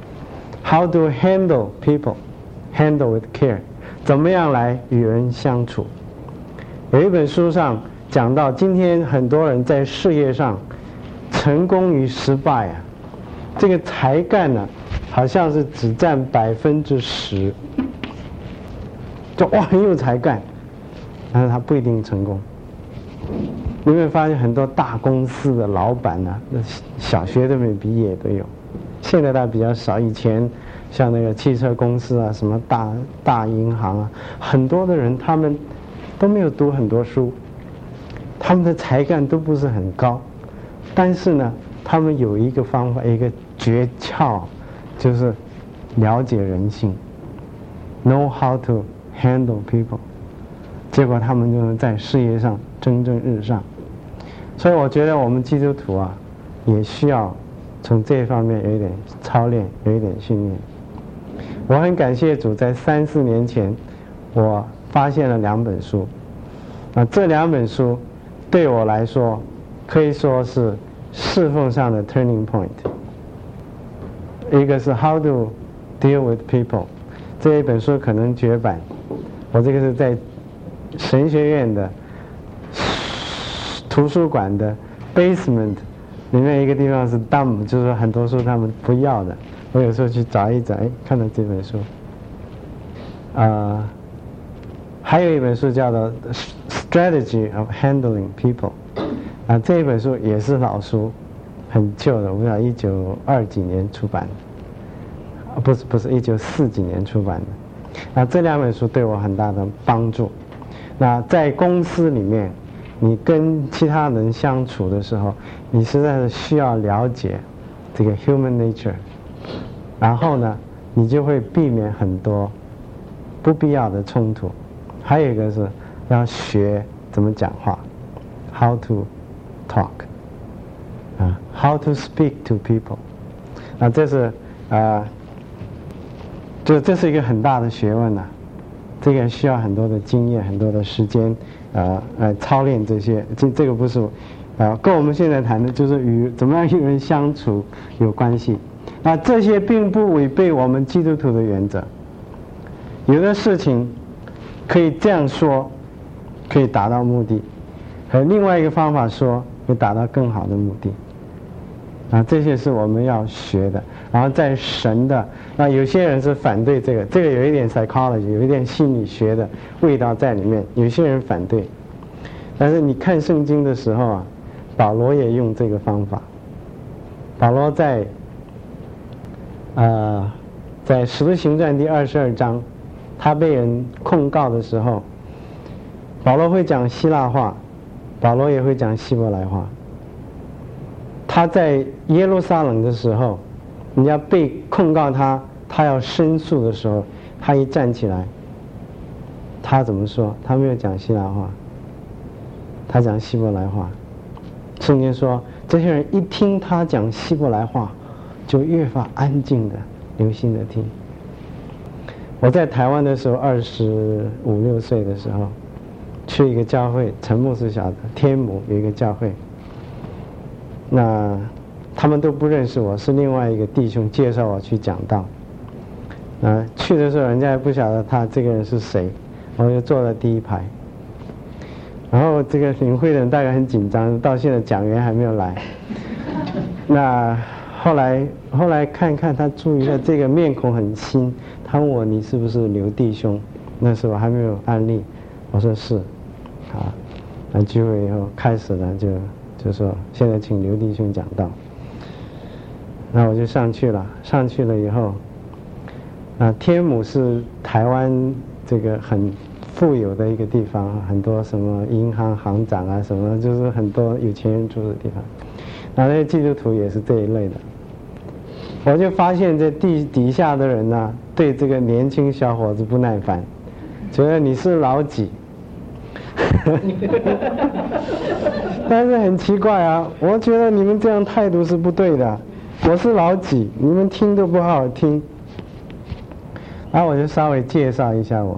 how to handle people， handle with care， 怎么样来与人相处。有一本书上讲到，今天很多人在事业上成功与失败啊，这个才干呢，好像是只占百分之十，就哇很有才干，但是他不一定成功。你会发现很多大公司的老板呢、啊，小学都没毕业都有，现在倒比较少。以前像那个汽车公司啊，什么大大银行啊，很多的人他们都没有读很多书，他们的才干都不是很高，但是呢，他们有一个方法，一个诀窍，就是了解人性 ，know how to handle people， 结果他们就能在事业上蒸蒸日上。 所以我觉得我们基督徒啊，也需要从这一方面有一点操练，有一点训练。我很感谢主，在三四年前，我发现了两本书，啊，这两本书对我来说可以说是侍奉上的 turning point。一个是 How to Deal with People， 这一本书可能绝版，我这个是在神学院的图书馆的 basement 里面一个地方是 dump， 就是说很多书他们不要的。我有时候去找一找，哎，看到这本书。啊、呃，还有一本书叫做 Strategy of Handling People， 啊，这一本书也是老书，很旧的，我不知道一九二几年出版的，啊，不是不是一九四几年出版的。那这两本书对我很大的帮助。那在公司里面，你跟其他人相处的时候，你实在是需要了解这个 human nature， 然后呢，你就会避免很多不必要的冲突。还有一个是要学怎么讲话 ，how to talk， 啊 ，how to speak to people， 啊，这是啊、呃，就这是一个很大的学问呐、啊。这个需要很多的经验，很多的时间，呃呃操练这些。这这个不是，呃，跟我们现在谈的就是与怎么样与人相处有关系。那这些并不违背我们基督徒的原则。有的事情可以这样说，可以达到目的；和另外一个方法说，会达到更好的目的。啊，这些是我们要学的。然后在神的，那有些人是反对这个，这个有一点 psychology， 有一点心理学的味道在里面。有些人反对，但是你看圣经的时候啊，保罗也用这个方法。保罗在呃，在使徒行传第二十二章，他被人控告的时候，保罗会讲希腊话，保罗也会讲希伯来话。他在耶路撒冷的时候，人家被控告他，他要申诉的时候，他一站起来，他怎么说？他没有讲希腊话，他讲希伯来话。圣经说，这些人一听他讲希伯来话，就越发安静的、留心的听。我在台湾的时候，二十五六岁的时候，去一个教会，陈牧师晓得，天母有一个教会。那他们都不认识我，是另外一个弟兄介绍我去讲道。啊，去的时候人家也不晓得他这个人是谁，我就坐在第一排。然后这个领会的人大概很紧张，到现在讲员还没有来。那后来后来看看他注意到这个面孔很新，他问我你是不是刘弟兄？那时候还没有案例，我说是。好，那聚会以后开始了就。就说现在请刘弟兄讲道，那我就上去了。上去了以后，啊，天母是台湾这个很富有的一个地方，很多什么银行行长啊，什么就是很多有钱人住的地方。那那些基督徒也是这一类的。我就发现这地底下的人呢、啊，对这个年轻小伙子不耐烦，觉得你是老几。但是很奇怪啊，我觉得你们这样态度是不对的。我是老几，你们听都不好好听。然后我就稍微介绍一下我。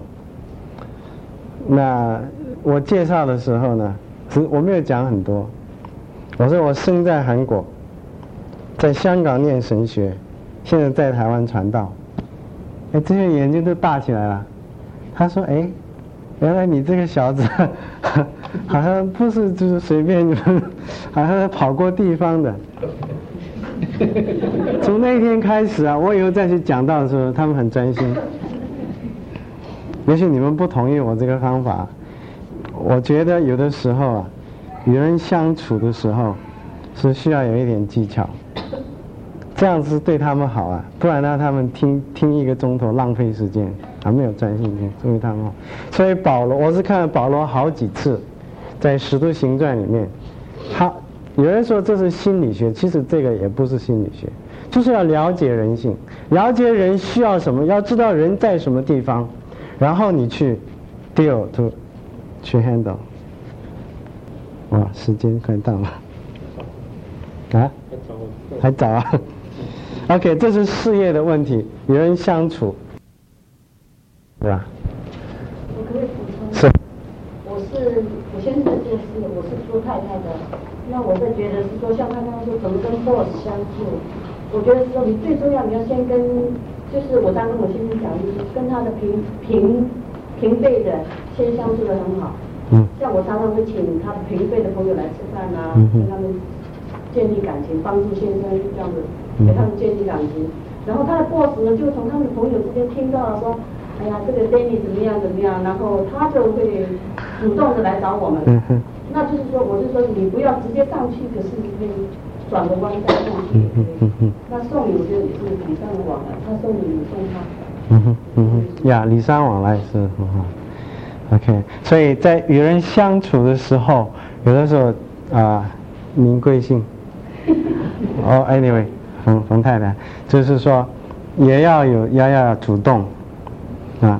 那我介绍的时候呢，是我没有讲很多。我说我生在韩国，在香港念神学，现在在台湾传道。哎，这些眼睛都大起来了。他说：“哎。”原来你这个小子，好像不是就是随便，好像是跑过地方的。从那天开始啊，我以后再去讲道的时候，他们很专心。也许你们不同意我这个方法，我觉得有的时候啊，与人相处的时候是需要有一点技巧，这样子对他们好啊，不然让他们听听一个钟头浪费时间。还没有专心听，注意他们。所以保罗，我是看了保罗好几次，在《使徒行传》里面，他有人说这是心理学，其实这个也不是心理学，就是要了解人性，了解人需要什么，要知道人在什么地方，然后你去 deal to 去 handle。 哇，时间快到了。啊？还早啊。OK， 这是事业的问题，与人相处，对吧？ 我可以补充。 是。 我是我先生就是我是做太太的，那我在觉得是说，像他刚刚说怎么跟 boss 相处，我觉得是说你最重要你要先跟，就是我刚跟我先生讲，就是跟他的平平平辈的先相处的很好。嗯。像我常常会请他平辈的朋友来吃饭啊，嗯、跟他们建立感情，帮助先生这样子。给他们建立感情，然后他的 boss 呢，就从他们朋友之间听到了说，哎呀，这个 Danny 怎么样怎么样，然后他就会主动的来找我们。嗯、那就是说，我就说你不要直接上去，可是你可以转个弯再上去。嗯嗯嗯、那送礼我觉得也是礼尚往来，他送你，你送他。 嗯哼嗯哼，呀，礼尚往来是很好。OK， 所以在与人相处的时候，有的时候啊，您贵姓？哦、oh, ，anyway。冯冯太太，就是说，也要有要要主动，啊，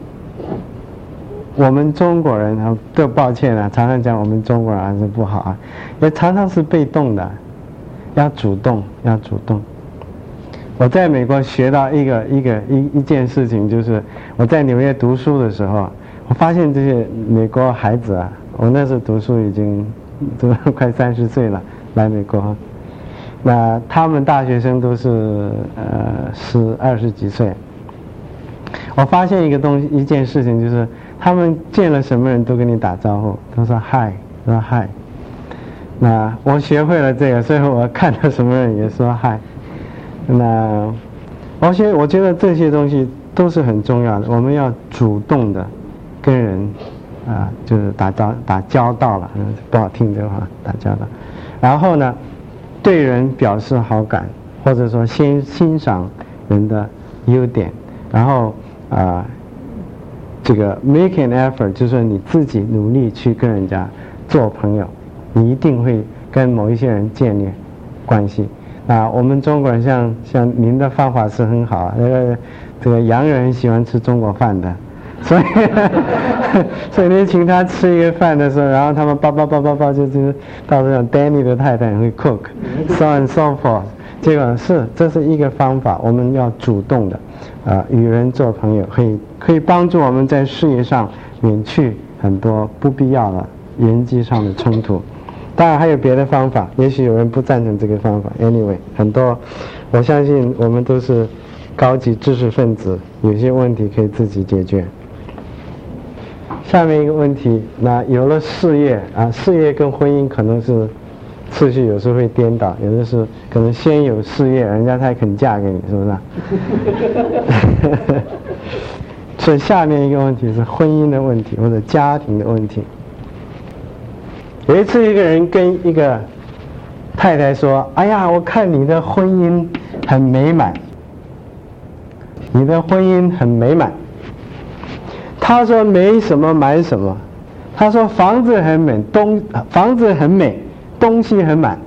我们中国人啊，都抱歉啊，常常讲我们中国人还是不好啊，也常常是被动的，要主动，要主动。我在美国学到一个一个一一件事情，就是我在纽约读书的时候，我发现这些美国孩子啊，我那时候读书已经都快三十岁了，来美国。那他们大学生都是呃十二十几岁，我发现一个东西一件事情，就是他们见了什么人都跟你打招呼，都说嗨，说嗨。那我学会了这个，所以我看到什么人也说嗨。那而且我觉得这些东西都是很重要的，我们要主动的跟人啊、呃，就是打交打交道了，不好听这个话，打交道。然后呢，对人表示好感，或者说先欣赏人的优点，然后啊、呃，这个 make an effort， 就是说你自己努力去跟人家做朋友，你一定会跟某一些人建立关系。啊，我们中国人像像您的方法是很好，那个这个洋人喜欢吃中国饭的，所以所以你请他吃一个饭的时候，然后他们叭叭叭叭叭就就到这种 Danny 的太太会 cook，so and so forth， 这个是这是一个方法，我们要主动的，啊、呃，与人做朋友，可以可以帮助我们在事业上免去很多不必要的人际上的冲突。当然还有别的方法，也许有人不赞成这个方法。Anyway， 很多，我相信我们都是高级知识分子，有些问题可以自己解决。下面一个问题，那有了事业啊，事业跟婚姻可能是次序有时候会颠倒，有的是可能先有事业，人家才肯嫁给你，是不是？所以下面一个问题是婚姻的问题或者家庭的问题。有一次，一个人跟一个太太说：“哎呀，我看你的婚姻很美满，你的婚姻很美满。”他说：“没什么满什么。”他说：“房子很美，东房子很美，东西很满。”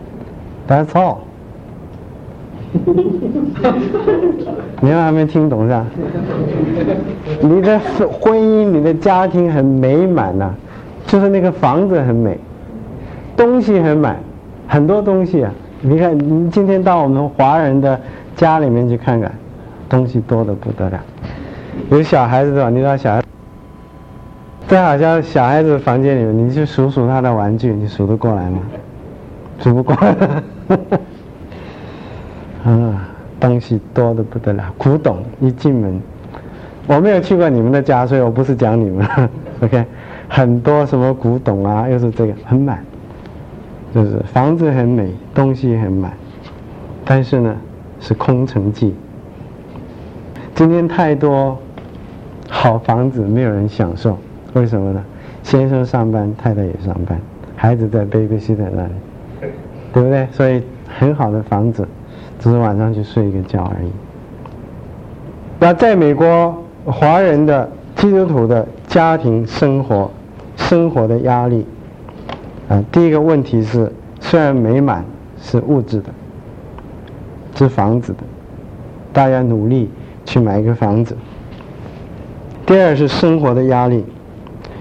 That's all。你们还没听懂是吧？你的婚姻，你的家庭很美满呐、啊。就是那个房子很美，东西很满，很多东西啊！你看，你今天到我们华人的家里面去看看，东西多得不得了。有小孩子的，你知道小孩，这好像小孩子房间里面，你去数数他的玩具，你数得过来吗？数不过来。啊，东西多得不得了，古董一进门，我没有去过你们的家，所以我不是讲你们 ，OK。很多什么古董啊，又是这个很满，就是房子很美，东西很满，但是呢是空城计。今天太多好房子没有人享受，为什么呢？先生上班，太太也上班，孩子在 babysitter 那里，对不对？所以很好的房子，只是晚上去睡一个觉而已。那在美国，华人的基督徒的家庭生活。生活的压力啊，第一个问题是，虽然美满是物质的，是房子的，大家努力去买一个房子。第二是生活的压力，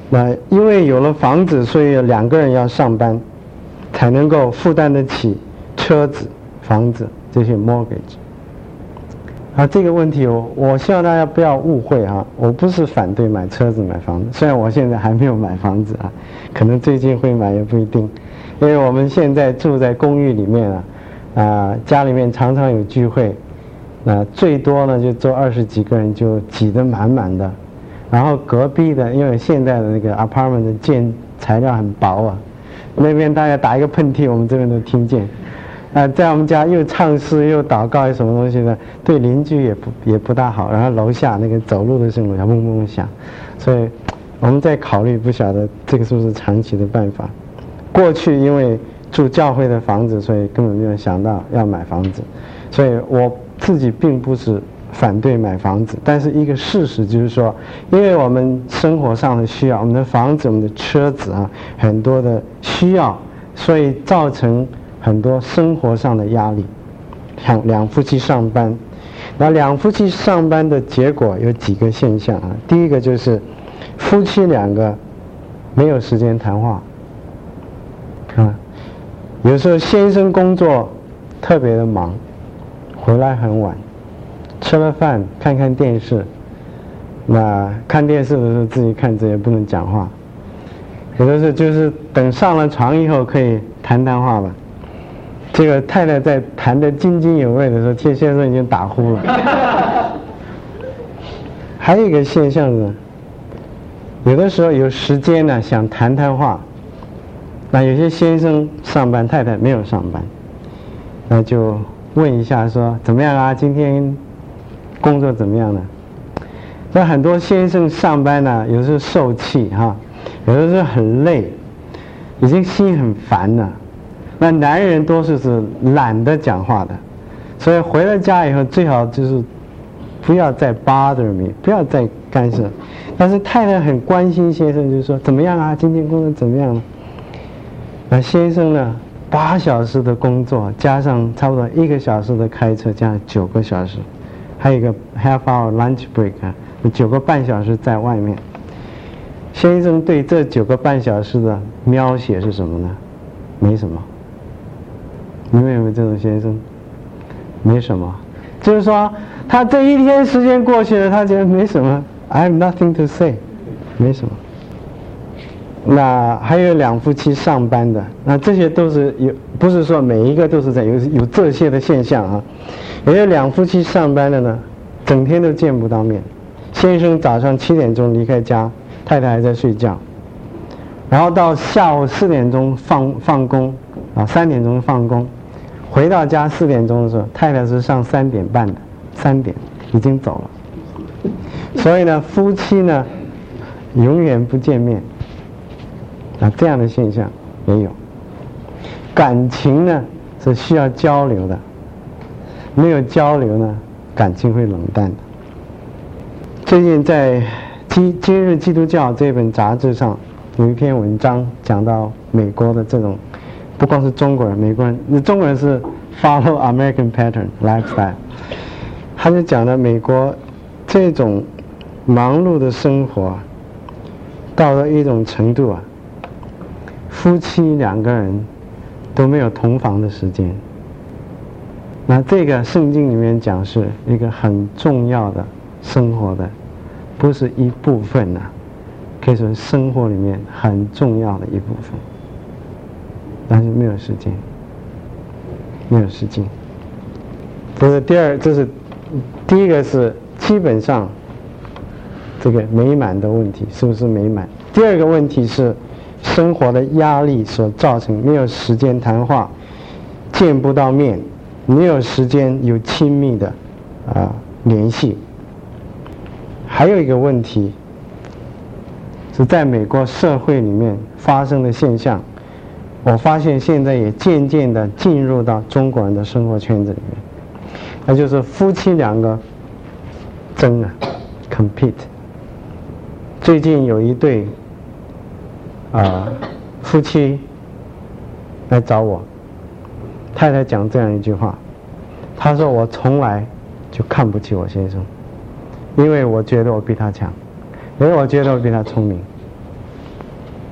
那因为有了房子，所以两个人要上班，才能够负担得起车子、房子这些 mortgage。啊，这个问题我我希望大家不要误会啊，我不是反对买车子、买房子，虽然我现在还没有买房子啊，可能最近会买也不一定，因为我们现在住在公寓里面啊，啊，家里面常常有聚会，那最多呢就坐二十几个人，就挤得满满的。然后隔壁的，因为现在的那个 apartment 的建材料很薄啊，那边大家打一个喷嚏，我们这边都听见。啊、呃，在我们家又唱诗又祷告又什么东西的，对邻居也不也不大好。然后楼下那个走路的声音，嗡嗡嗡响，所以我们在考虑，不晓得这个是不是长期的办法。过去因为住教会的房子，所以根本没有想到要买房子，所以我自己并不是反对买房子，但是一个事实就是说，因为我们生活上的需要，我们的房子、我们的车子啊，很多的需要，所以造成很多生活上的压力。像两夫妻上班，那两夫妻上班的结果有几个现象啊。第一个就是夫妻两个没有时间谈话啊，有时候先生工作特别的忙，回来很晚。吃了饭看看电视，那看电视的时候自己看着也不能讲话，有的时候就是等上了床以后可以谈谈话吧。这个太太在谈得津津有味的时候，先生已经打呼了。还有一个现象呢，有的时候有时间呢想谈谈话，那有些先生上班，太太没有上班，那就问一下说怎么样啊，今天工作怎么样呢？那很多先生上班呢，有时候受气哈，有的时候很累，已经心很烦了。那男人多数是懒得讲话的，所以回了家以后最好就是不要再 bother me， 不要再干涉。但是太太很关心先生，就说怎么样啊，今天工作怎么样呢？那先生呢，八小时的工作加上差不多一个小时的开车，加上九个小时。还有一个 half hour lunch break 啊，九个半小时在外面。先生对这九个半小时的描写是什么呢？没什么。你们有没有这种先生？没什么，就是说他这一天时间过去了，他觉得没什么 ，I have nothing to say， 没什么。那还有两夫妻上班的，那这些都是有，不是说每一个都是在有有这些的现象啊。也有两夫妻上班的呢，整天都见不到面。先生早上七点钟离开家，太太还在睡觉，然后到下午四点钟放放工啊，三点钟放工，回到家四点钟的时候，太太是上三点半的，三点已经走了。所以呢，夫妻呢永远不见面啊，这样的现象也有。感情呢是需要交流的。没有交流呢，感情会冷淡的。最近在《今今日基督教》这本杂志上有一篇文章，讲到美国的这种，不光是中国人，美国人，中国人是 follow American pattern lifestyle， 他就讲了美国这种忙碌的生活到了一种程度啊，夫妻两个人都没有同房的时间。那这个圣经里面讲是一个很重要的生活的，不是一部分啊，可以说生活里面很重要的一部分，但是没有时间，没有时间。这是第二，这是第一个是基本上这个美满的问题，是不是美满？第二个问题是生活的压力所造成，没有时间谈话，见不到面。没有时间有亲密的啊联系。还有一个问题是在美国社会里面发生的现象，我发现现在也渐渐的进入到中国人的生活圈子里面，那就是夫妻两个争啊 compete。最近有一对啊夫妻来找我，太太讲这样一句话，她说我从来就看不起我先生，因为我觉得我比他强，因为我觉得我比他聪明。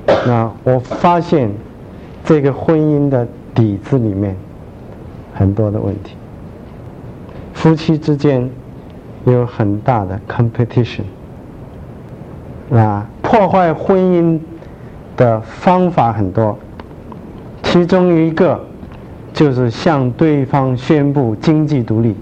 那我发现这个婚姻的底子里面很多的问题，夫妻之间有很大的 competition， 那破坏婚姻的方法很多，其中一个就是向对方宣布经济独立，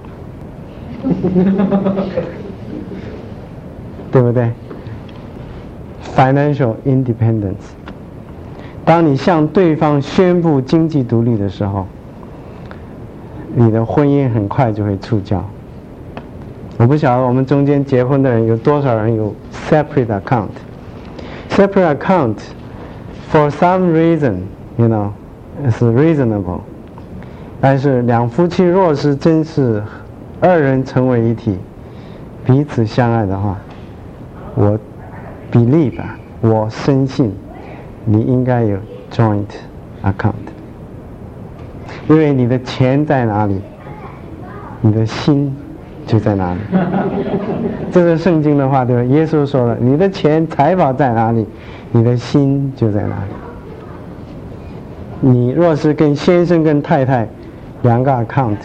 对不对？ Financial independence。当你向对方宣布经济独立的时候，你的婚姻很快就会触礁。我不晓得我们中间结婚的人有多少人有 separate account。Separate account for some reason, you know, is reasonable。但是两夫妻若是真是二人成为一体，彼此相爱的话，我 believe 啊，我深信你应该有 joint account， 因为你的钱在哪里，你的心就在哪里。这是圣经的话，对吧？耶稣说了，你的钱财宝在哪里，你的心就在哪里。你若是跟先生跟太太两个 account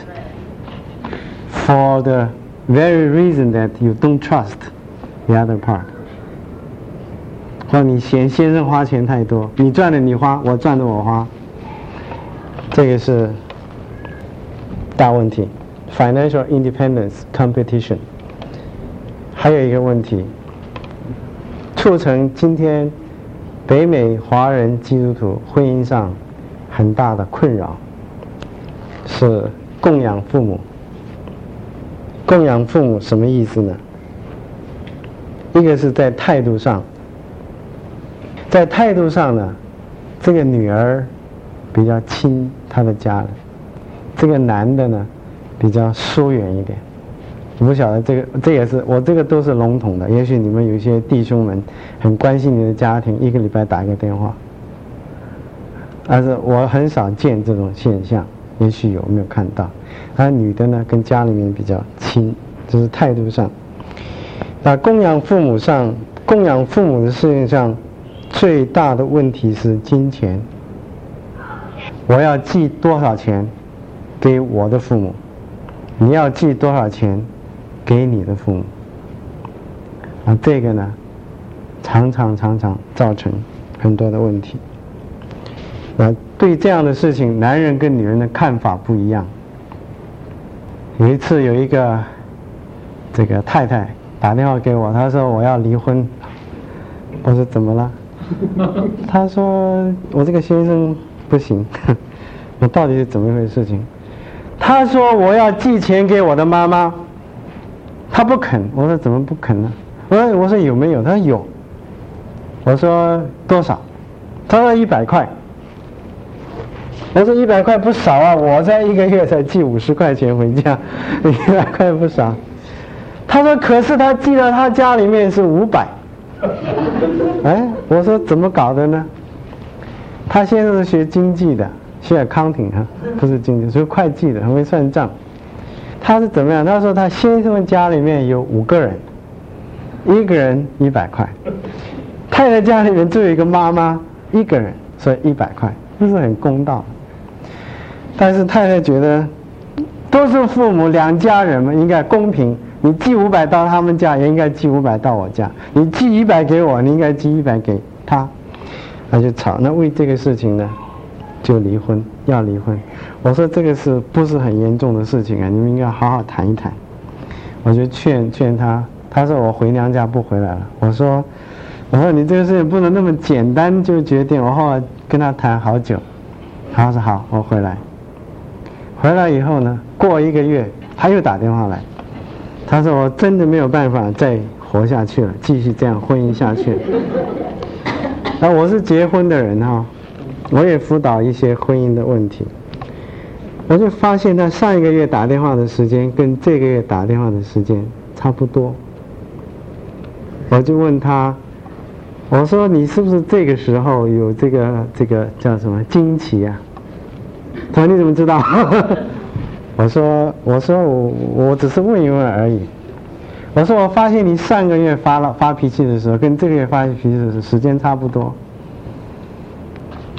for the very reason that you don't trust the other part， 或你嫌先生花钱太多，你赚的你花，我赚的我花，这个是大问题。 Financial independence competition。 还有一个问题，促成今天北美华人基督徒婚姻上很大的困扰，是供养父母。供养父母什么意思呢？一个是在态度上，在态度上呢，这个女儿比较亲她的家人，这个男的呢比较疏远一点。我不晓得这个，这也是我这个都是笼统的。也许你们有一些弟兄们很关心你的家庭，一个礼拜打一个电话，但是我很少见这种现象。也许有，没有看到。而女的呢，跟家里面比较亲，就是态度上。那供养父母上，供养父母的事情上，最大的问题是金钱。我要寄多少钱给我的父母，你要寄多少钱给你的父母，啊，这个呢，常常常常造成很多的问题。啊，对这样的事情，男人跟女人的看法不一样。有一次有一个这个太太打电话给我，她说我要离婚。我说怎么了？她说我这个先生不行。我到底是怎么一回事情？她说我要寄钱给我的妈妈，她不肯。我说怎么不肯呢？我说我说有没有？她说有。我说多少？她说一百块。我说一百块不少啊，我在一个月才寄五十块钱回家，一百块不少。他说可是他寄到他家里面是五百。哎，我说怎么搞的呢？他现在是学经济的，学 accounting 啊，不是经济，是会计的，很会算账。他是怎么样？他说他先生家里面有五个人，一个人一百块，太太家里面只有一个妈妈，一个人，所以一百块，这是很公道。但是太太觉得都是父母两家人嘛，应该公平。你寄五百到他们家，也应该寄五百到我家。你寄一百给我，你应该寄一百给他。那就吵，那为这个事情呢，就离婚，要离婚。我说这个是不是很严重的事情啊？你们应该好好谈一谈。我就劝劝他，他说我回娘家不回来了。我说我说你这个事情不能那么简单就决定。我后来跟他谈好久，他说好，我回来。回来以后呢，过一个月他又打电话来，他说我真的没有办法再活下去了，继续这样婚姻下去了。那我是结婚的人哈，我也辅导一些婚姻的问题，我就发现他上一个月打电话的时间跟这个月打电话的时间差不多。我就问他，我说你是不是这个时候有这个这个叫什么经期啊？他说你怎么知道？我说我说我我只是问一问而已。我说我发现你上个月发了发脾气的时候，跟这个月发脾气的时候时间差不多。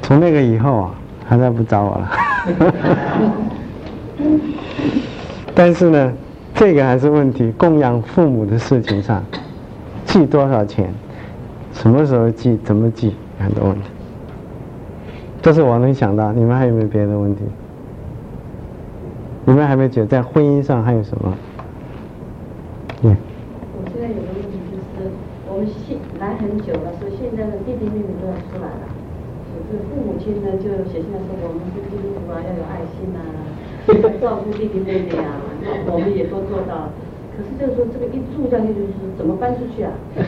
从那个以后啊，他再不找我了。但是呢，这个还是问题，供养父母的事情上，寄多少钱，什么时候寄，怎么寄，很多问题。这是我能想到，你们还有没有别的问题？你们还没觉得在婚姻上还有什么？嗯。 我现在有个问题就是，我们现来很久了，所以现在的弟弟妹妹都要出来了。就是父母亲呢，就写信来说我们是基督徒啊，要有爱心啊，要照顾弟弟妹妹啊，我们也都做到。可是就是说，这个一住下去，就是怎么搬出去啊？这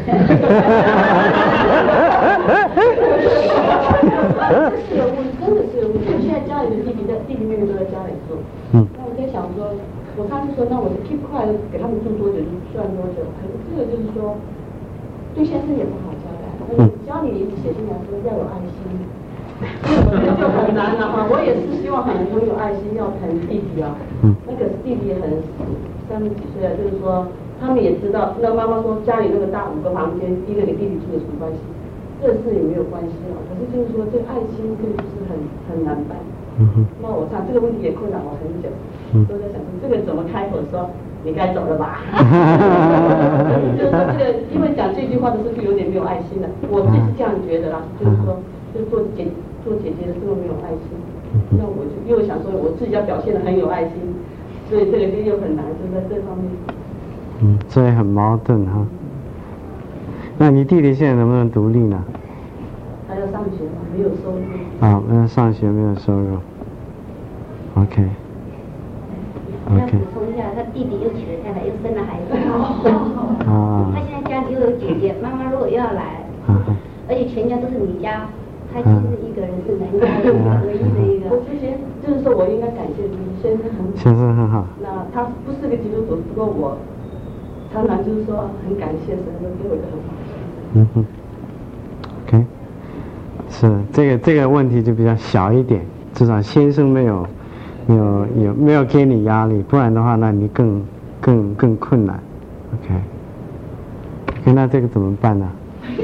是有问题，真的是有问题。我现在家里的弟弟在弟弟妹妹都在家里住，嗯，那我在想说，我刚才说，那我就 keep quiet 给他们住多久就算多久。可是这个就是说，对先生也不好交代。嗯，家里一直写信来说要有爱心，我觉得就很难了哈。我也是希望很很有爱心，要疼弟弟啊。嗯，那可是弟弟也很三十几岁了，就是说他们也知道，那妈妈说家里那个大五个房间，一个给弟弟住有什么关系？这事也没有关系啊。可是就是说这个爱心这个就是很很难办。嗯哼。那我想这个问题也困扰我很久，嗯，都在想说这个怎么开口说你该走了吧？就是说这个，因为讲这句话的时候就有点没有爱心了。我自己是这样觉得啦，就是说，就做姐做姐姐的这么没有爱心，那我就又想说我自己要表现得很有爱心，所以这个就又很难，就在这方面。 嗯，所以很矛盾哈。那你弟弟现在能不能独立呢？ 他要上学嘛，没有收入。 啊，那上学没有收入。OK。 我要补充一下，他弟弟又娶了太太，又生了孩子。啊。他现在家里又有姐姐，妈妈如果又要来，而且全家都是你家，他其实一个人是能家的唯一的一个。 我之前就是说我应该感谢先生很好。 先生很好。 那他不是个基督徒，不过我常常就是说很感谢神，给我一个很好。 嗯哼。OK。是这个这个问题就比较小一点，至少先生没有。没有有没有给你压力，不然的话，那你更更更困难。OK， okay 那这个怎么办呢？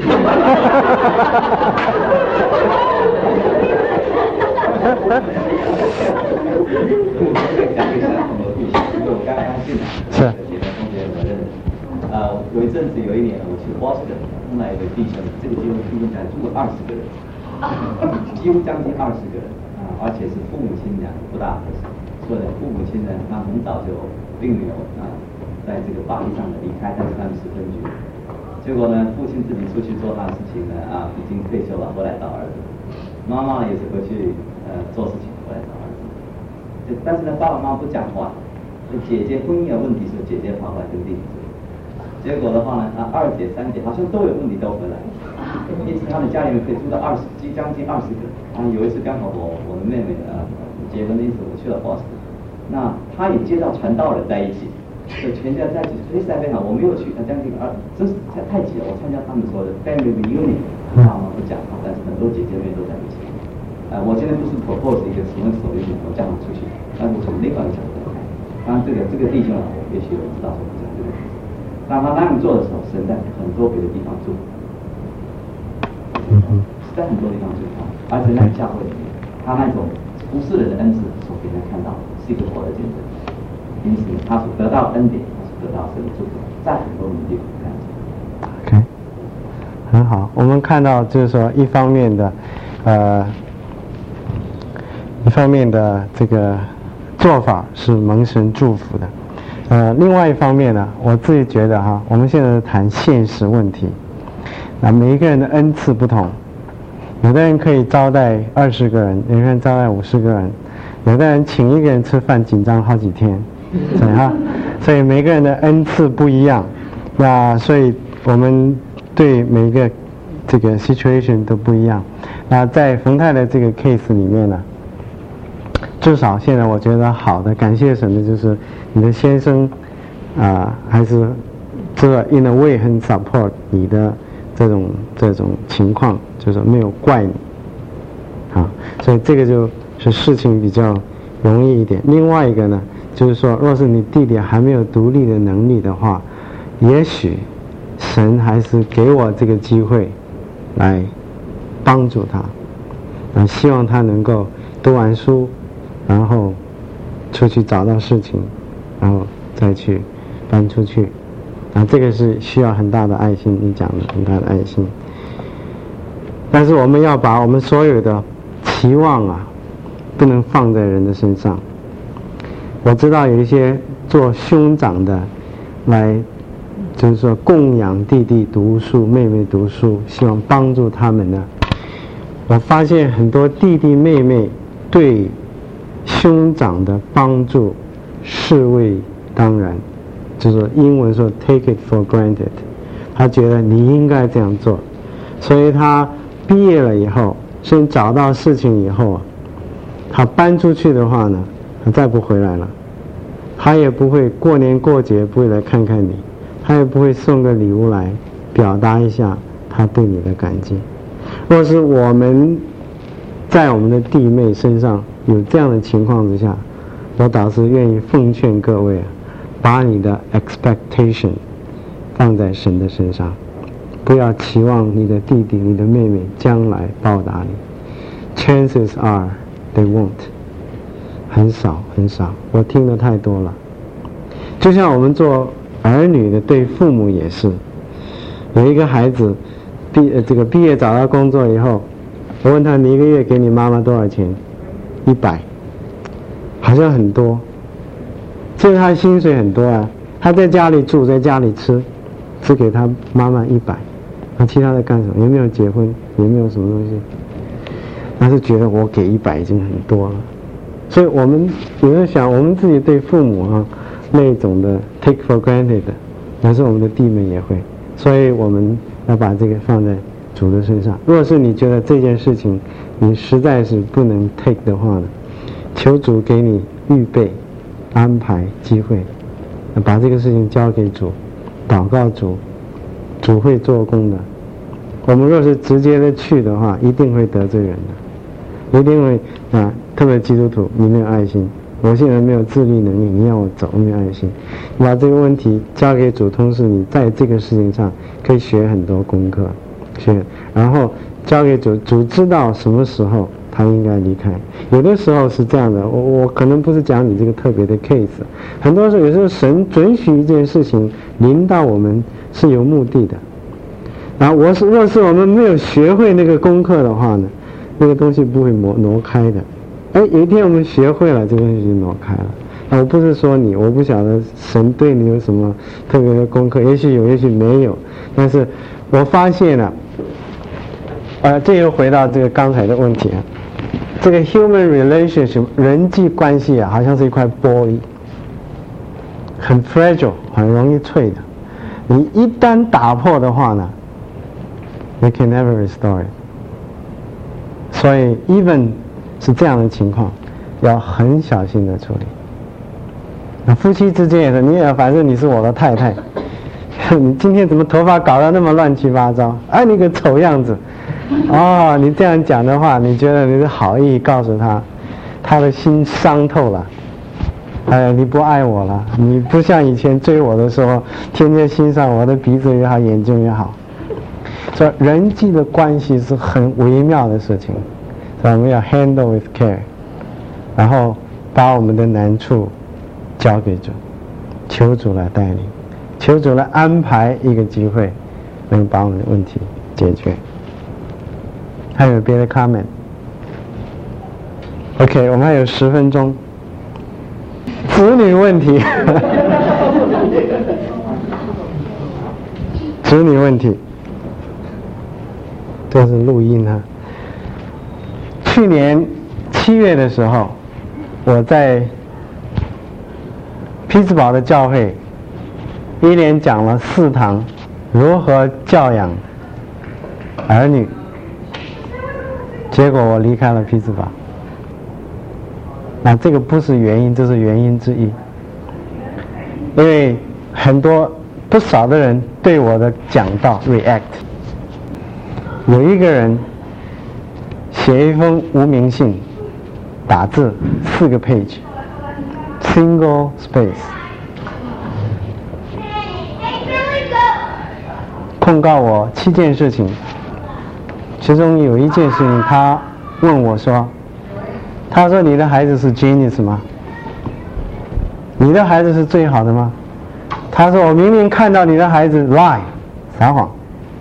是。 呃，有一阵子有一年我去 Boston， 那有个弟兄，这个地方弟兄才住了二十个人，几乎将近二十个人。而且是父母亲俩不大合适，所以父母亲呢，他很早就并没有啊，在这个法律上的离开，但是他们是分居。结果呢，父亲自己出去做他的事情呢，啊，已经退休了，回来找儿子；妈妈也是回去呃做事情，回来找儿子。但是呢，爸爸妈妈不讲话，姐姐婚姻有问题是姐姐跑过来跟弟弟说。结果的话呢，啊，二姐、三姐好像都有问题都回来，因此他们家里面可以住到二十，将近二十个。啊，有一次刚好我我的妹妹啊结婚的意思，我去了 Boston， 那她也接到传道人在一起，所以全家在一起非常非常，我没有去，他将近二，真是太太挤了。我参加他们说的 family reunion， 爸妈不讲话，但是很多姐姐妹都在一起。啊，我现在不是 propose 一个什么手艺，我叫他出去，但是从另外一个角度来看，当然这个这个弟兄啊，我也许我知道怎么讲这个。当他那样做的时候，神在很多别的地方做， 嗯哼， 在很多地方做。而且在教会里面，他那种服侍人的恩赐所给人看到是一个活的见证，因此他所得到恩典，他所得到神的祝福，在很多地方看见。 OK， 很好，我们看到就是说，一方面的，呃，一方面的这个做法是蒙神祝福的，呃，另外一方面呢，我自己觉得哈，我们现在谈现实问题，那每一个人的恩赐不同。有的人可以招待二十个人，有的人招待五十个人，有的人请一个人吃饭紧张好几天，对哈，所以每个人的恩赐不一样，那所以我们对每一个这个 situation 都不一样。那在冯太的这个 case 里面呢，至少现在我觉得好的，感谢神的就是你的先生啊、呃，还是这个 in a way 很 support 你的这种这种情况。就是没有怪你，啊，所以这个就是事情比较容易一点。另外一个呢，就是说，若是你弟弟还没有独立的能力的话，也许神还是给我这个机会来帮助他。 啊，希望他能够读完书，然后出去找到事情，然后再去搬出去。啊，这个是需要很大的爱心，你讲的很大的爱心。但是我们要把我们所有的期望啊，不能放在人的身上。我知道有一些做兄长的来就是说供养弟弟读书，妹妹读书，希望帮助他们呢。我发现很多弟弟妹妹对兄长的帮助视为当然，就是英文说 take it for granted， 他觉得你应该这样做，所以他毕业了以后，甚至找到事情以后，他搬出去的话呢，他再不回来了，他也不会过年过节不会来看看你，他也不会送个礼物来表达一下他对你的感激。若是我们在我们的弟妹身上有这样的情况之下，我倒是愿意奉劝各位啊，把你的 expectation 放在神的身上，不要期望你的弟弟你的妹妹将来报答你。 Chances are they won't， 很少很少，我听得太多了。就像我们做儿女的对父母也是，有一个孩子毕这个毕业找到工作以后，我问他你一个月给你妈妈多少钱？一百，好像很多。其实他薪水很多啊，他在家里住，在家里吃，只给他妈妈一百，那其他的干什么？也没有结婚，也没有什么东西。他是觉得我给一百已经很多了，所以我们有时候想，我们自己对父母啊那种的 take for granted， 但是我们的弟妹也会，所以我们要把这个放在主的身上。如果是你觉得这件事情你实在是不能 take 的话呢，求主给你预备安排机会，把这个事情交给主，祷告主，主会做工的。我们若是直接的去的话，一定会得罪人的，一定会啊，特别基督徒，你没有爱心，我现在没有自律能力，你要我走，没有爱心，把这个问题交给主，同时你在这个事情上可以学很多功课，学，然后交给主，主知道什么时候他应该离开。有的时候是这样的，我我可能不是讲你这个特别的 case， 很多时候有时候神准许一件事情临到我们是有目的的。然后我是若是我们没有学会那个功课的话呢，那个东西不会挪挪开的。哎，有一天我们学会了，这个东西就挪开了。啊，我不是说你，我不晓得神对你有什么特别的功课，也许有，也许没有。但是我发现了，呃，这又回到这个刚才的问题啊，这个 human relationship 人际关系啊，好像是一块玻璃，很 fragile， 很容易脆的。你一旦打破的话呢，You can never restore it。 所以 even 是这样的情况，要很小心的处理。那夫妻之间也是，你也反正你是我的太太，你今天怎么头发搞得那么乱七八糟？哎，你个丑样子！哦，你这样讲的话，你觉得你是好意告诉他，他的心伤透了。哎，你不爱我了，你不像以前追我的时候，天天欣赏我的鼻子也好，眼睛也好。所以人际的关系是很微妙的事情，所以我们要 handle with care， 然后把我们的难处交给主，求主来带领，求主来安排一个机会，能把我们的问题解决。还有别的 comment？ OK， 我们还有十分钟。子女问题，子女问题。这是录音啊。去年七月的时候，我在匹兹堡的教会一连讲了四堂如何教养儿女，结果我离开了匹兹堡。那这个不是原因，这是原因之一，因为很多不少的人对我的讲道 react。有一个人写一封无名信，打字四个 page， single space， 控告我七件事情，其中有一件事情他问我说，他说你的孩子是 genius 吗？你的孩子是最好的吗？他说我明明看到你的孩子 lie 撒谎。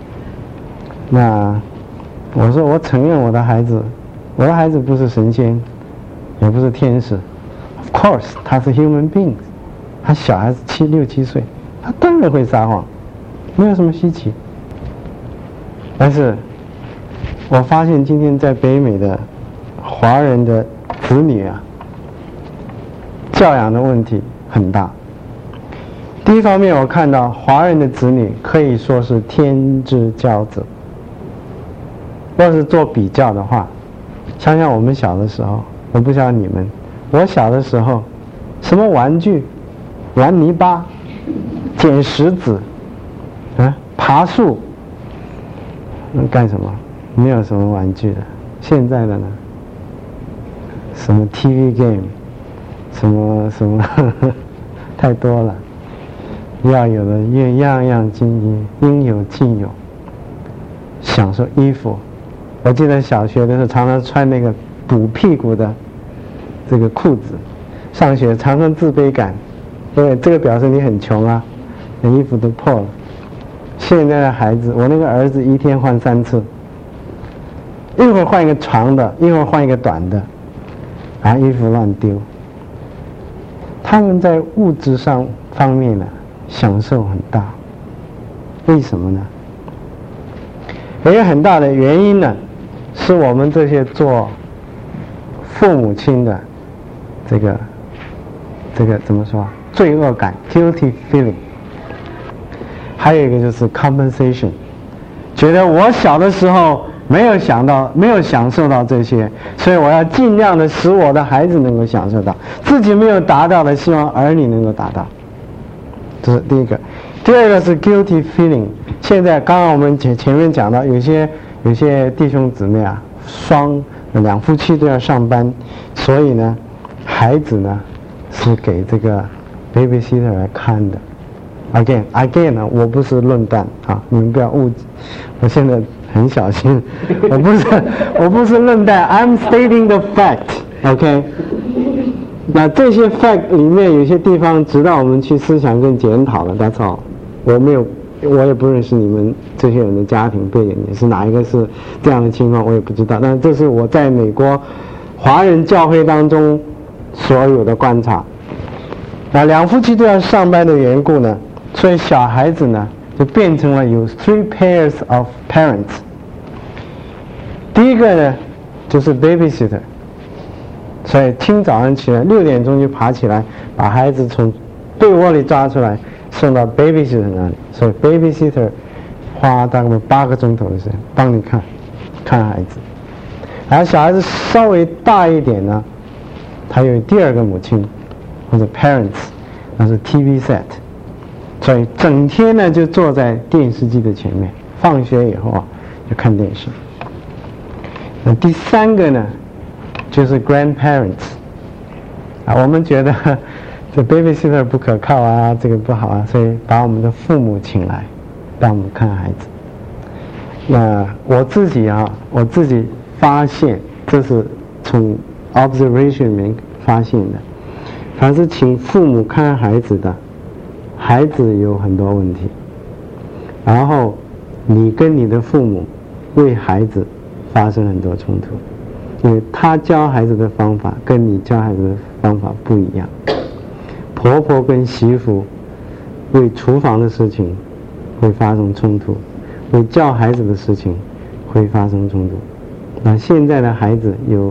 那我说我承认我的孩子，我的孩子不是神仙，也不是天使。Of course， 他是 human being， 他小孩子七六七岁，他当然会撒谎，没有什么稀奇。但是，我发现今天在北美的华人的子女啊，教养的问题很大。第一方面，我看到华人的子女可以说是天之骄子。要是做比较的话，想想我们小的时候，我不晓得你们，我小的时候，什么玩具，玩泥巴，捡石子，啊，爬树，能干什么？没有什么玩具的。现在的呢，什么 T V game， 什么什么，呵呵太多了。要有的样样样精英，应有尽有。享受衣服。我记得小学的时候常常穿那个补屁股的这个裤子，上学常常自卑感，因为这个表示你很穷啊，你衣服都破了。现在的孩子，我那个儿子一天换三次，一会儿换一个长的，一会儿换一个短的，然后衣服乱丢。他们在物质上方面呢，享受很大。为什么呢？有一个很大的原因呢，是我们这些做父母亲的这个这个怎么说？罪恶感 （guilty feeling）。还有一个就是 compensation， 觉得我小的时候没有想到，没有享受到这些，所以我要尽量的使我的孩子能够享受到，自己没有达到的，希望儿女能够达到。这是第一个。第二个是 guilty feeling。现在刚刚我们前前面讲到，有些有些弟兄姊妹啊，双两夫妻都要上班，所以呢，孩子呢是给这个 babysitter 来看的。Again, again 呢，我不是论断啊，你们不要误解，我现在很小心，我不是我不是论断 ，I'm stating the fact，OK？、Okay? 那这些 fact 里面有些地方值得我们去思想跟检讨了 ，That's all。我没有，我也不认识你们这些人的家庭背景，也是哪一个是这样的情况，我也不知道。但这是我在美国华人教会当中所有的观察。那两夫妻都要上班的缘故呢，所以小孩子呢就变成了有 three pairs of parents。第一个呢就是 babysitter， 所以清早上起来六点钟就爬起来，把孩子从被窝里抓出来。送到 babysitter 那里，所以 babysitter 花大概八个钟头的时间帮你看看孩子。然后小孩子稍微大一点呢，他有第二个母亲或者 parents， 那是 T V set， 所以整天呢就坐在电视机的前面，放学以后啊就看电视。那第三个呢就是 grandparents， 啊，我们觉得这 babysitter 不可靠啊，这个不好啊，所以把我们的父母请来帮我们看孩子。那我自己啊，我自己发现，这是从 observation 里面发现的，凡是请父母看孩子的，孩子有很多问题，然后你跟你的父母为孩子发生很多冲突，因为他教孩子的方法跟你教孩子的方法不一样。婆婆跟媳妇为厨房的事情会发生冲突，为教孩子的事情会发生冲突。那现在的孩子有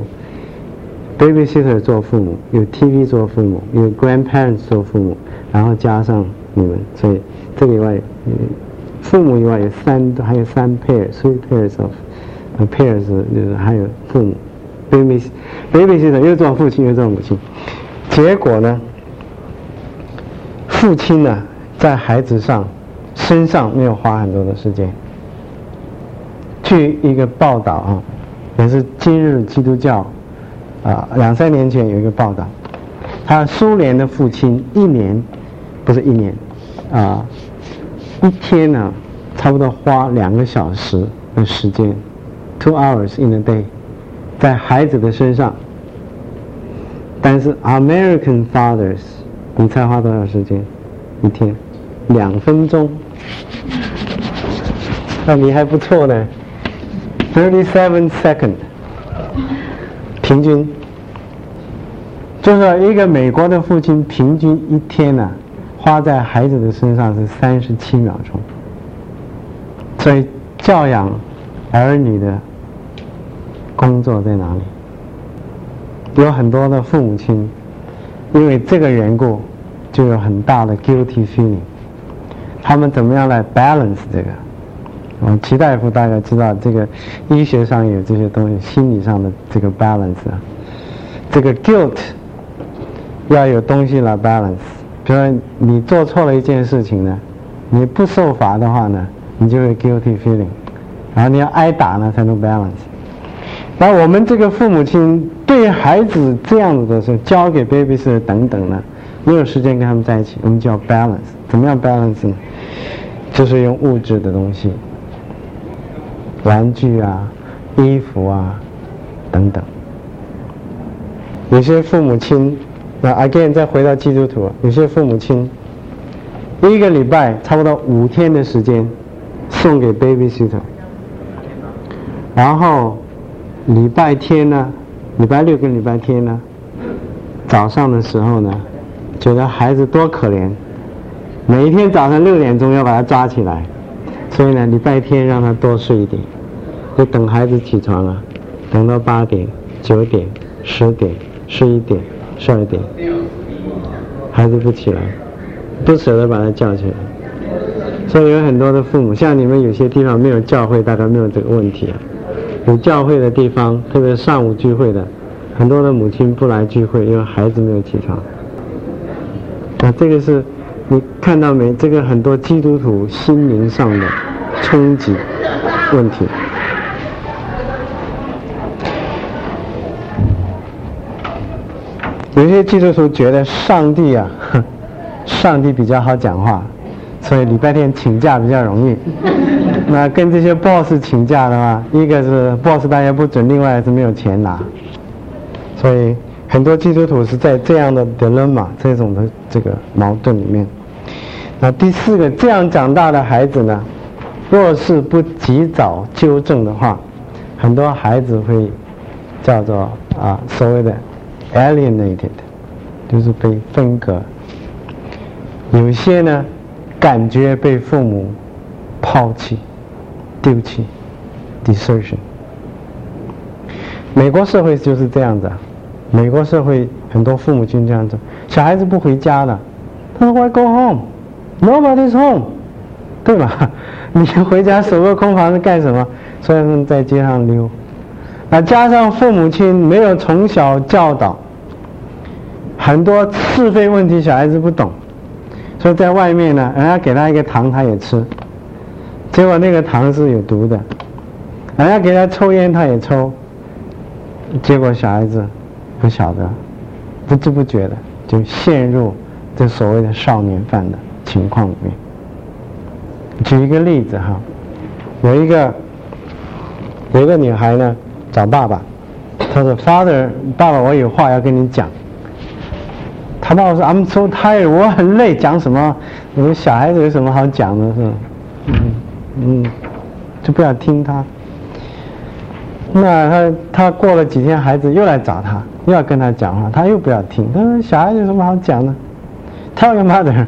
babysitter 做父母，有 T V 做父母，有 grandparents 做父母，然后加上你们，所以这个以外，父母以外有三，还有三 pair three pairs of pairs 就是还有父母 baby babysitter 又做父亲又做母亲，结果呢？父亲呢，在孩子上身上没有花很多的时间。据一个报道啊，也是今日基督教啊，两三年前有一个报道，他苏联的父亲一年不是一年啊，一天呢差不多花两个小时的时间 ，two hours in a day， 在孩子的身上。但是 American fathers， 你猜花多少时间？一天两分钟。那你还不错呢 ，thirty-seven seconds， 平均。就是一个美国的父亲平均一天呢、啊，花在孩子的身上是三十七秒钟。所以教养儿女的工作在哪里？有很多的父母亲因为这个缘故就有很大的 guilty feeling。他们怎么样来 balance 这个？嗯，齐大夫大概知道这个医学上有这些东西，心理上的这个 balance 啊，这个 guilt 要有东西来 balance。比如说你做错了一件事情呢，你不受罚的话呢，你就会 guilty feeling， 然后你要挨打呢才能 balance。那我们这个父母亲对孩子这样子的时候，交给 babysitter 等等呢，没有时间跟他们在一起，我们叫 balance。怎么样 balance 呢？就是用物质的东西，玩具啊、衣服啊等等。有些父母亲，那 again 再回到基督徒，有些父母亲一个礼拜差不多五天的时间送给 babysitter， 然后礼拜天呢，礼拜六跟礼拜天呢，早上的时候呢，觉得孩子多可怜，每一天早上六点钟要把他抓起来，所以呢，礼拜天让他多睡一点，就等孩子起床啊，等到八点、九点、十点、十一点、十二点，孩子不起来，不舍得把他叫起来。所以有很多的父母，像你们有些地方没有教会，大概没有这个问题啊。有教会的地方，特别是上午聚会的，很多的母亲不来聚会，因为孩子没有起床。啊，这个是你看到没？这个很多基督徒心灵上的冲击问题。有些基督徒觉得上帝啊，上帝比较好讲话，所以礼拜天请假比较容易。那跟这些 boss 请假的话，一个是 boss 大家不准，另外是没有钱拿，所以很多基督徒是在这样的 dilemma 这种的这个矛盾里面。那第四个，这样长大的孩子呢，若是不及早纠正的话，很多孩子会叫做啊所谓的 alienated， 就是被分隔。有些呢，感觉被父母抛弃、丢弃 desertion。 美国社会就是这样子啊，美国社会很多父母亲这样子，小孩子不回家了，他说 Why go home? Nobody's home， 对吧？你回家守个空房子干什么？所以他们在街上溜。那加上父母亲没有从小教导，很多是非问题小孩子不懂，所以在外面呢，人家给他一个糖他也吃，结果那个糖是有毒的，人家给他抽烟他也抽，结果小孩子不晓得，不知不觉的就陷入这所谓的少年犯的情况里面。举一个例子哈，有一个有一个女孩呢找爸爸，她说 Father， 爸爸我有话要跟你讲。他爸爸说 I'm so tired， 我很累，讲什么？我说小孩子有什么好讲的？是，嗯嗯，就不要听他。那他他过了几天，孩子又来找他，又要跟他讲话，他又不要听。他说小孩子有什么好讲的 ？Tell your mother。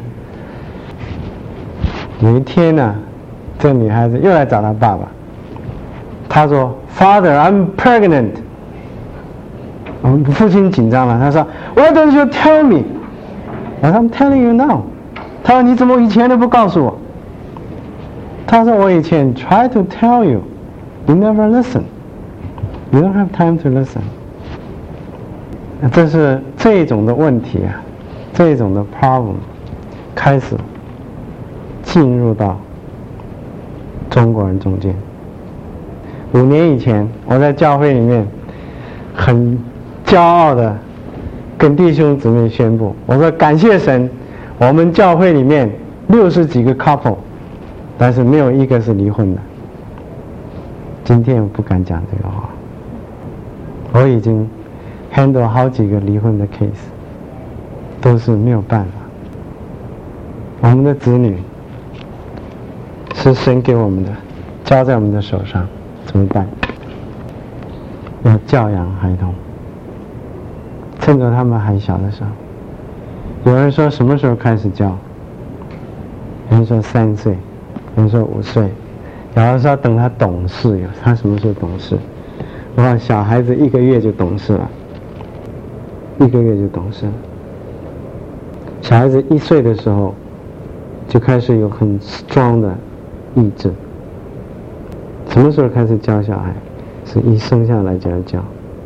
有一天呢，这个女孩子又来找她爸爸，她说 Father I'm pregnant。我们父亲紧张了，他说 Why don't you tell me？ 我说 I'm telling you now。 他说你怎么以前都不告诉我？他说我以前 try to tell you， you never listen， you don't have time to listen。 这是这种的问题啊，这种的 problem 开始进入到中国人中间。五年以前我在教会里面很骄傲的跟弟兄姊妹宣布，我说感谢神，我们教会里面六十几个 couple， 但是没有一个是离婚的。今天我不敢讲这个话， 我已经 handle 好几个离婚的 case， 都是没有办法。我们的子女是神给我们的，交在我们的手上，怎么办？要教养孩童，趁着他们还小的时候。有人说什么时候开始教？有人说三岁，有人说五岁，有人说等他懂事，他什么时候懂事？我看小孩子一个月就懂事了，一个月就懂事了。小孩子一岁的时候就开始有很 strong 的意志。什么时候开始教小孩？是一生下来就要教。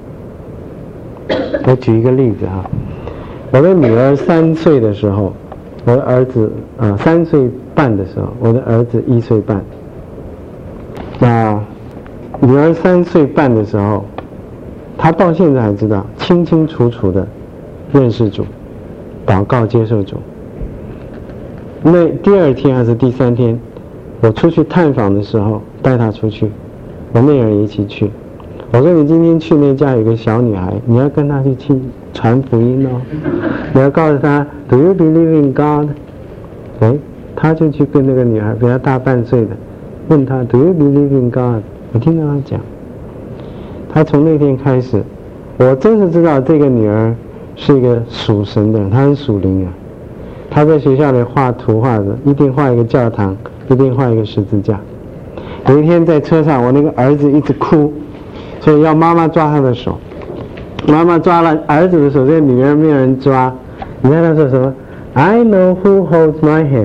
我举一个例子哈，我的女儿三岁的时候，我的儿子呃三岁半的时候，我的儿子一岁半。那女儿三岁半的时候，她到现在还知道清清楚楚的认识主，祷告接受主。那第二天还是第三天，我出去探访的时候，带她出去，我妹儿也一起去。我说你今天去那家有个小女孩，你要跟她去去传福音哦，你要告诉她 Do you believe in God？ 哎，她就去跟那个女孩比她大半岁的，问她 Do you believe in God？ 我听到她讲，她从那天开始，我真是知道这个女儿是一个属神的人，她很属灵啊。她在学校里画图画的，一定画一个教堂，一定画一个十字架。有一天在车上，我那个儿子一直哭，所以要妈妈抓他的手。妈妈抓了儿子的手，这个女儿没有人抓。你看他说什么 ？I know who holds my hand 。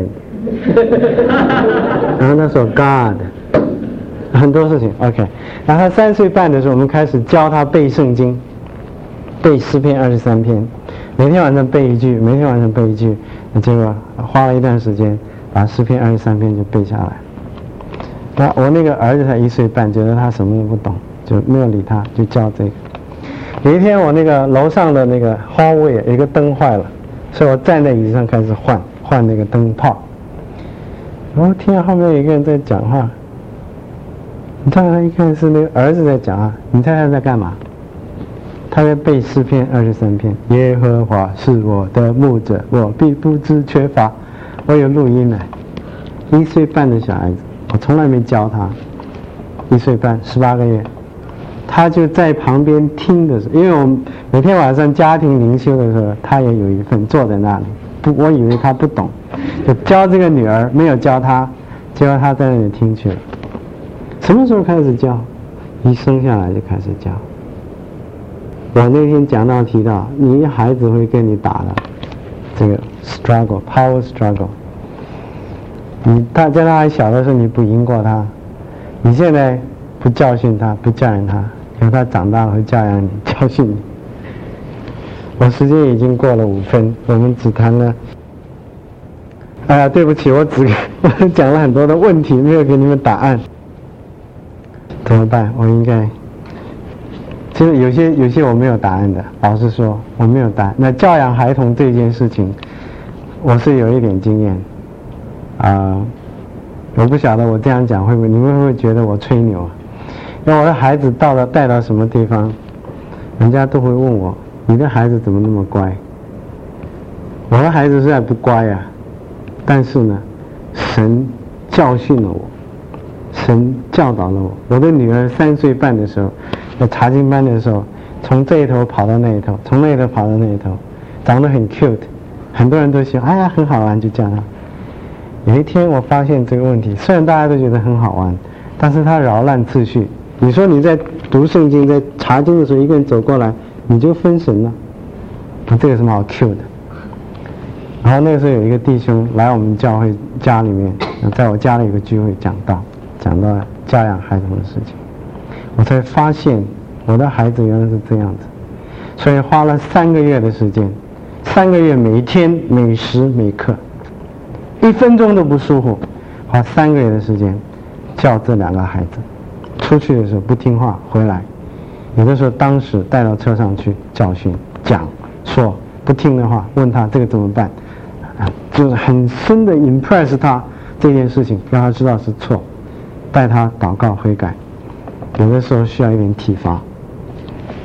然后他说 God。很多事情 OK。然后他三岁半的时候，我们开始教他背圣经，背诗篇二十三篇，每天晚上背一句，每天晚上背一句。结果花了一段时间，把诗篇二十三篇就背下来。那我那个儿子才一岁半，觉得他什么也不懂，就没有理他，就教这个。有一天我那个楼上的那个 hallway 有一个灯坏了，所以我站在椅子上开始换换那个灯泡。然后听到后面有一个人在讲话，你看他一看是那个儿子在讲话，你猜他在干嘛？他在背诗篇二十三篇，耶和华是我的牧者，我必不致缺乏。我有录音呢，一岁半的小孩子，我从来没教他，一岁半十八个月，他就在旁边听的时候，因为我们每天晚上家庭灵修的时候，他也有一份坐在那里，不，我以为他不懂，就教这个女儿，没有教他，结果他在那里听去了。什么时候开始教？一生下来就开始教。我那天讲到提到，你孩子会跟你打的，这个 struggle power struggle。你他在他还小的时候你不赢过他，你现在不教训他，不教养他，等他长大会教养你，教训你。我时间已经过了五分，我们只谈了。哎呀，对不起，我只我讲了很多的问题，没有给你们答案。怎么办？我应该。其实有些有些我没有答案的，老实说我没有答案。那教养孩童这件事情，我是有一点经验，啊、呃，我不晓得我这样讲会不会你们会不会觉得我吹牛啊？因为我的孩子到了带到什么地方，人家都会问我，你的孩子怎么那么乖？我的孩子虽然不乖呀、啊，但是呢，神教训了我，神教导了我。我的女儿三岁半的时候。在查经班的时候，从这一头跑到那一头，从那一头跑到那一头，长得很 cute， 很多人都喜欢，哎呀很好玩，就叫他。有一天我发现这个问题，虽然大家都觉得很好玩，但是他扰乱秩序。你说你在读圣经，在查经的时候，一个人走过来，你就分神了，那这有什么好 cute 的？然后那个时候有一个弟兄来我们教会家里面，在我家里有个聚会讲到，讲到教养孩童的事情。我才发现我的孩子原来是这样子，所以花了三个月的时间，三个月每天每时每刻，一分钟都不疏忽，花三个月的时间教这两个孩子。出去的时候不听话，回来有的时候当时带到车上去教训讲说，不听的话问他这个怎么办，啊，就是很深的 impress 他这件事情，让他知道是错，带他祷告悔改。有的时候需要一点体罚，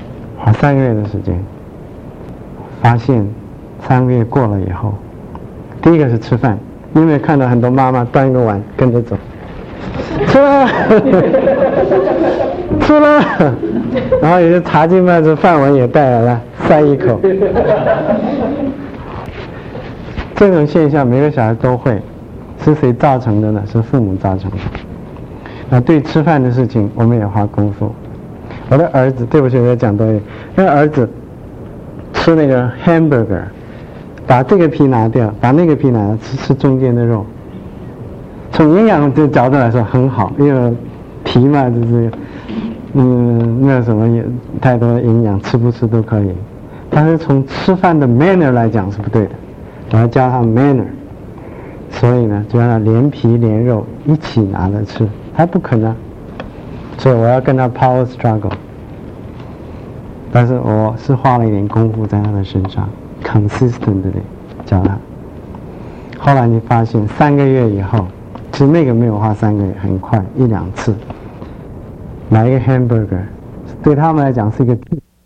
花三个月的时间，发现三个月过了以后，第一个是吃饭，因为看到很多妈妈端个碗跟着走，吃了，吃了，然后有些茶经班这饭碗也带来了，塞一口。这种现象每个小孩都会，是谁造成的呢？是父母造成的。那对吃饭的事情，我们也花功夫。我的儿子，对不起，我要讲多一点。那个儿子吃那个 hamburger， 把这个皮拿掉，把那个皮拿掉，吃吃中间的肉。从营养的角度来说很好，因为皮嘛就是嗯没有什么也太多的营养，吃不吃都可以。但是从吃饭的 manner 来讲是不对的，我要教他 manner， 所以呢就让他连皮连肉一起拿着吃，他不可能。所以我要跟他 power struggle， 但是我是花了一点功夫在他的身上 ，consistent 的教他。后来你发现三个月以后，其实那个没有花三个月，很快一两次，买一个 hamburger， 对他们来讲是一个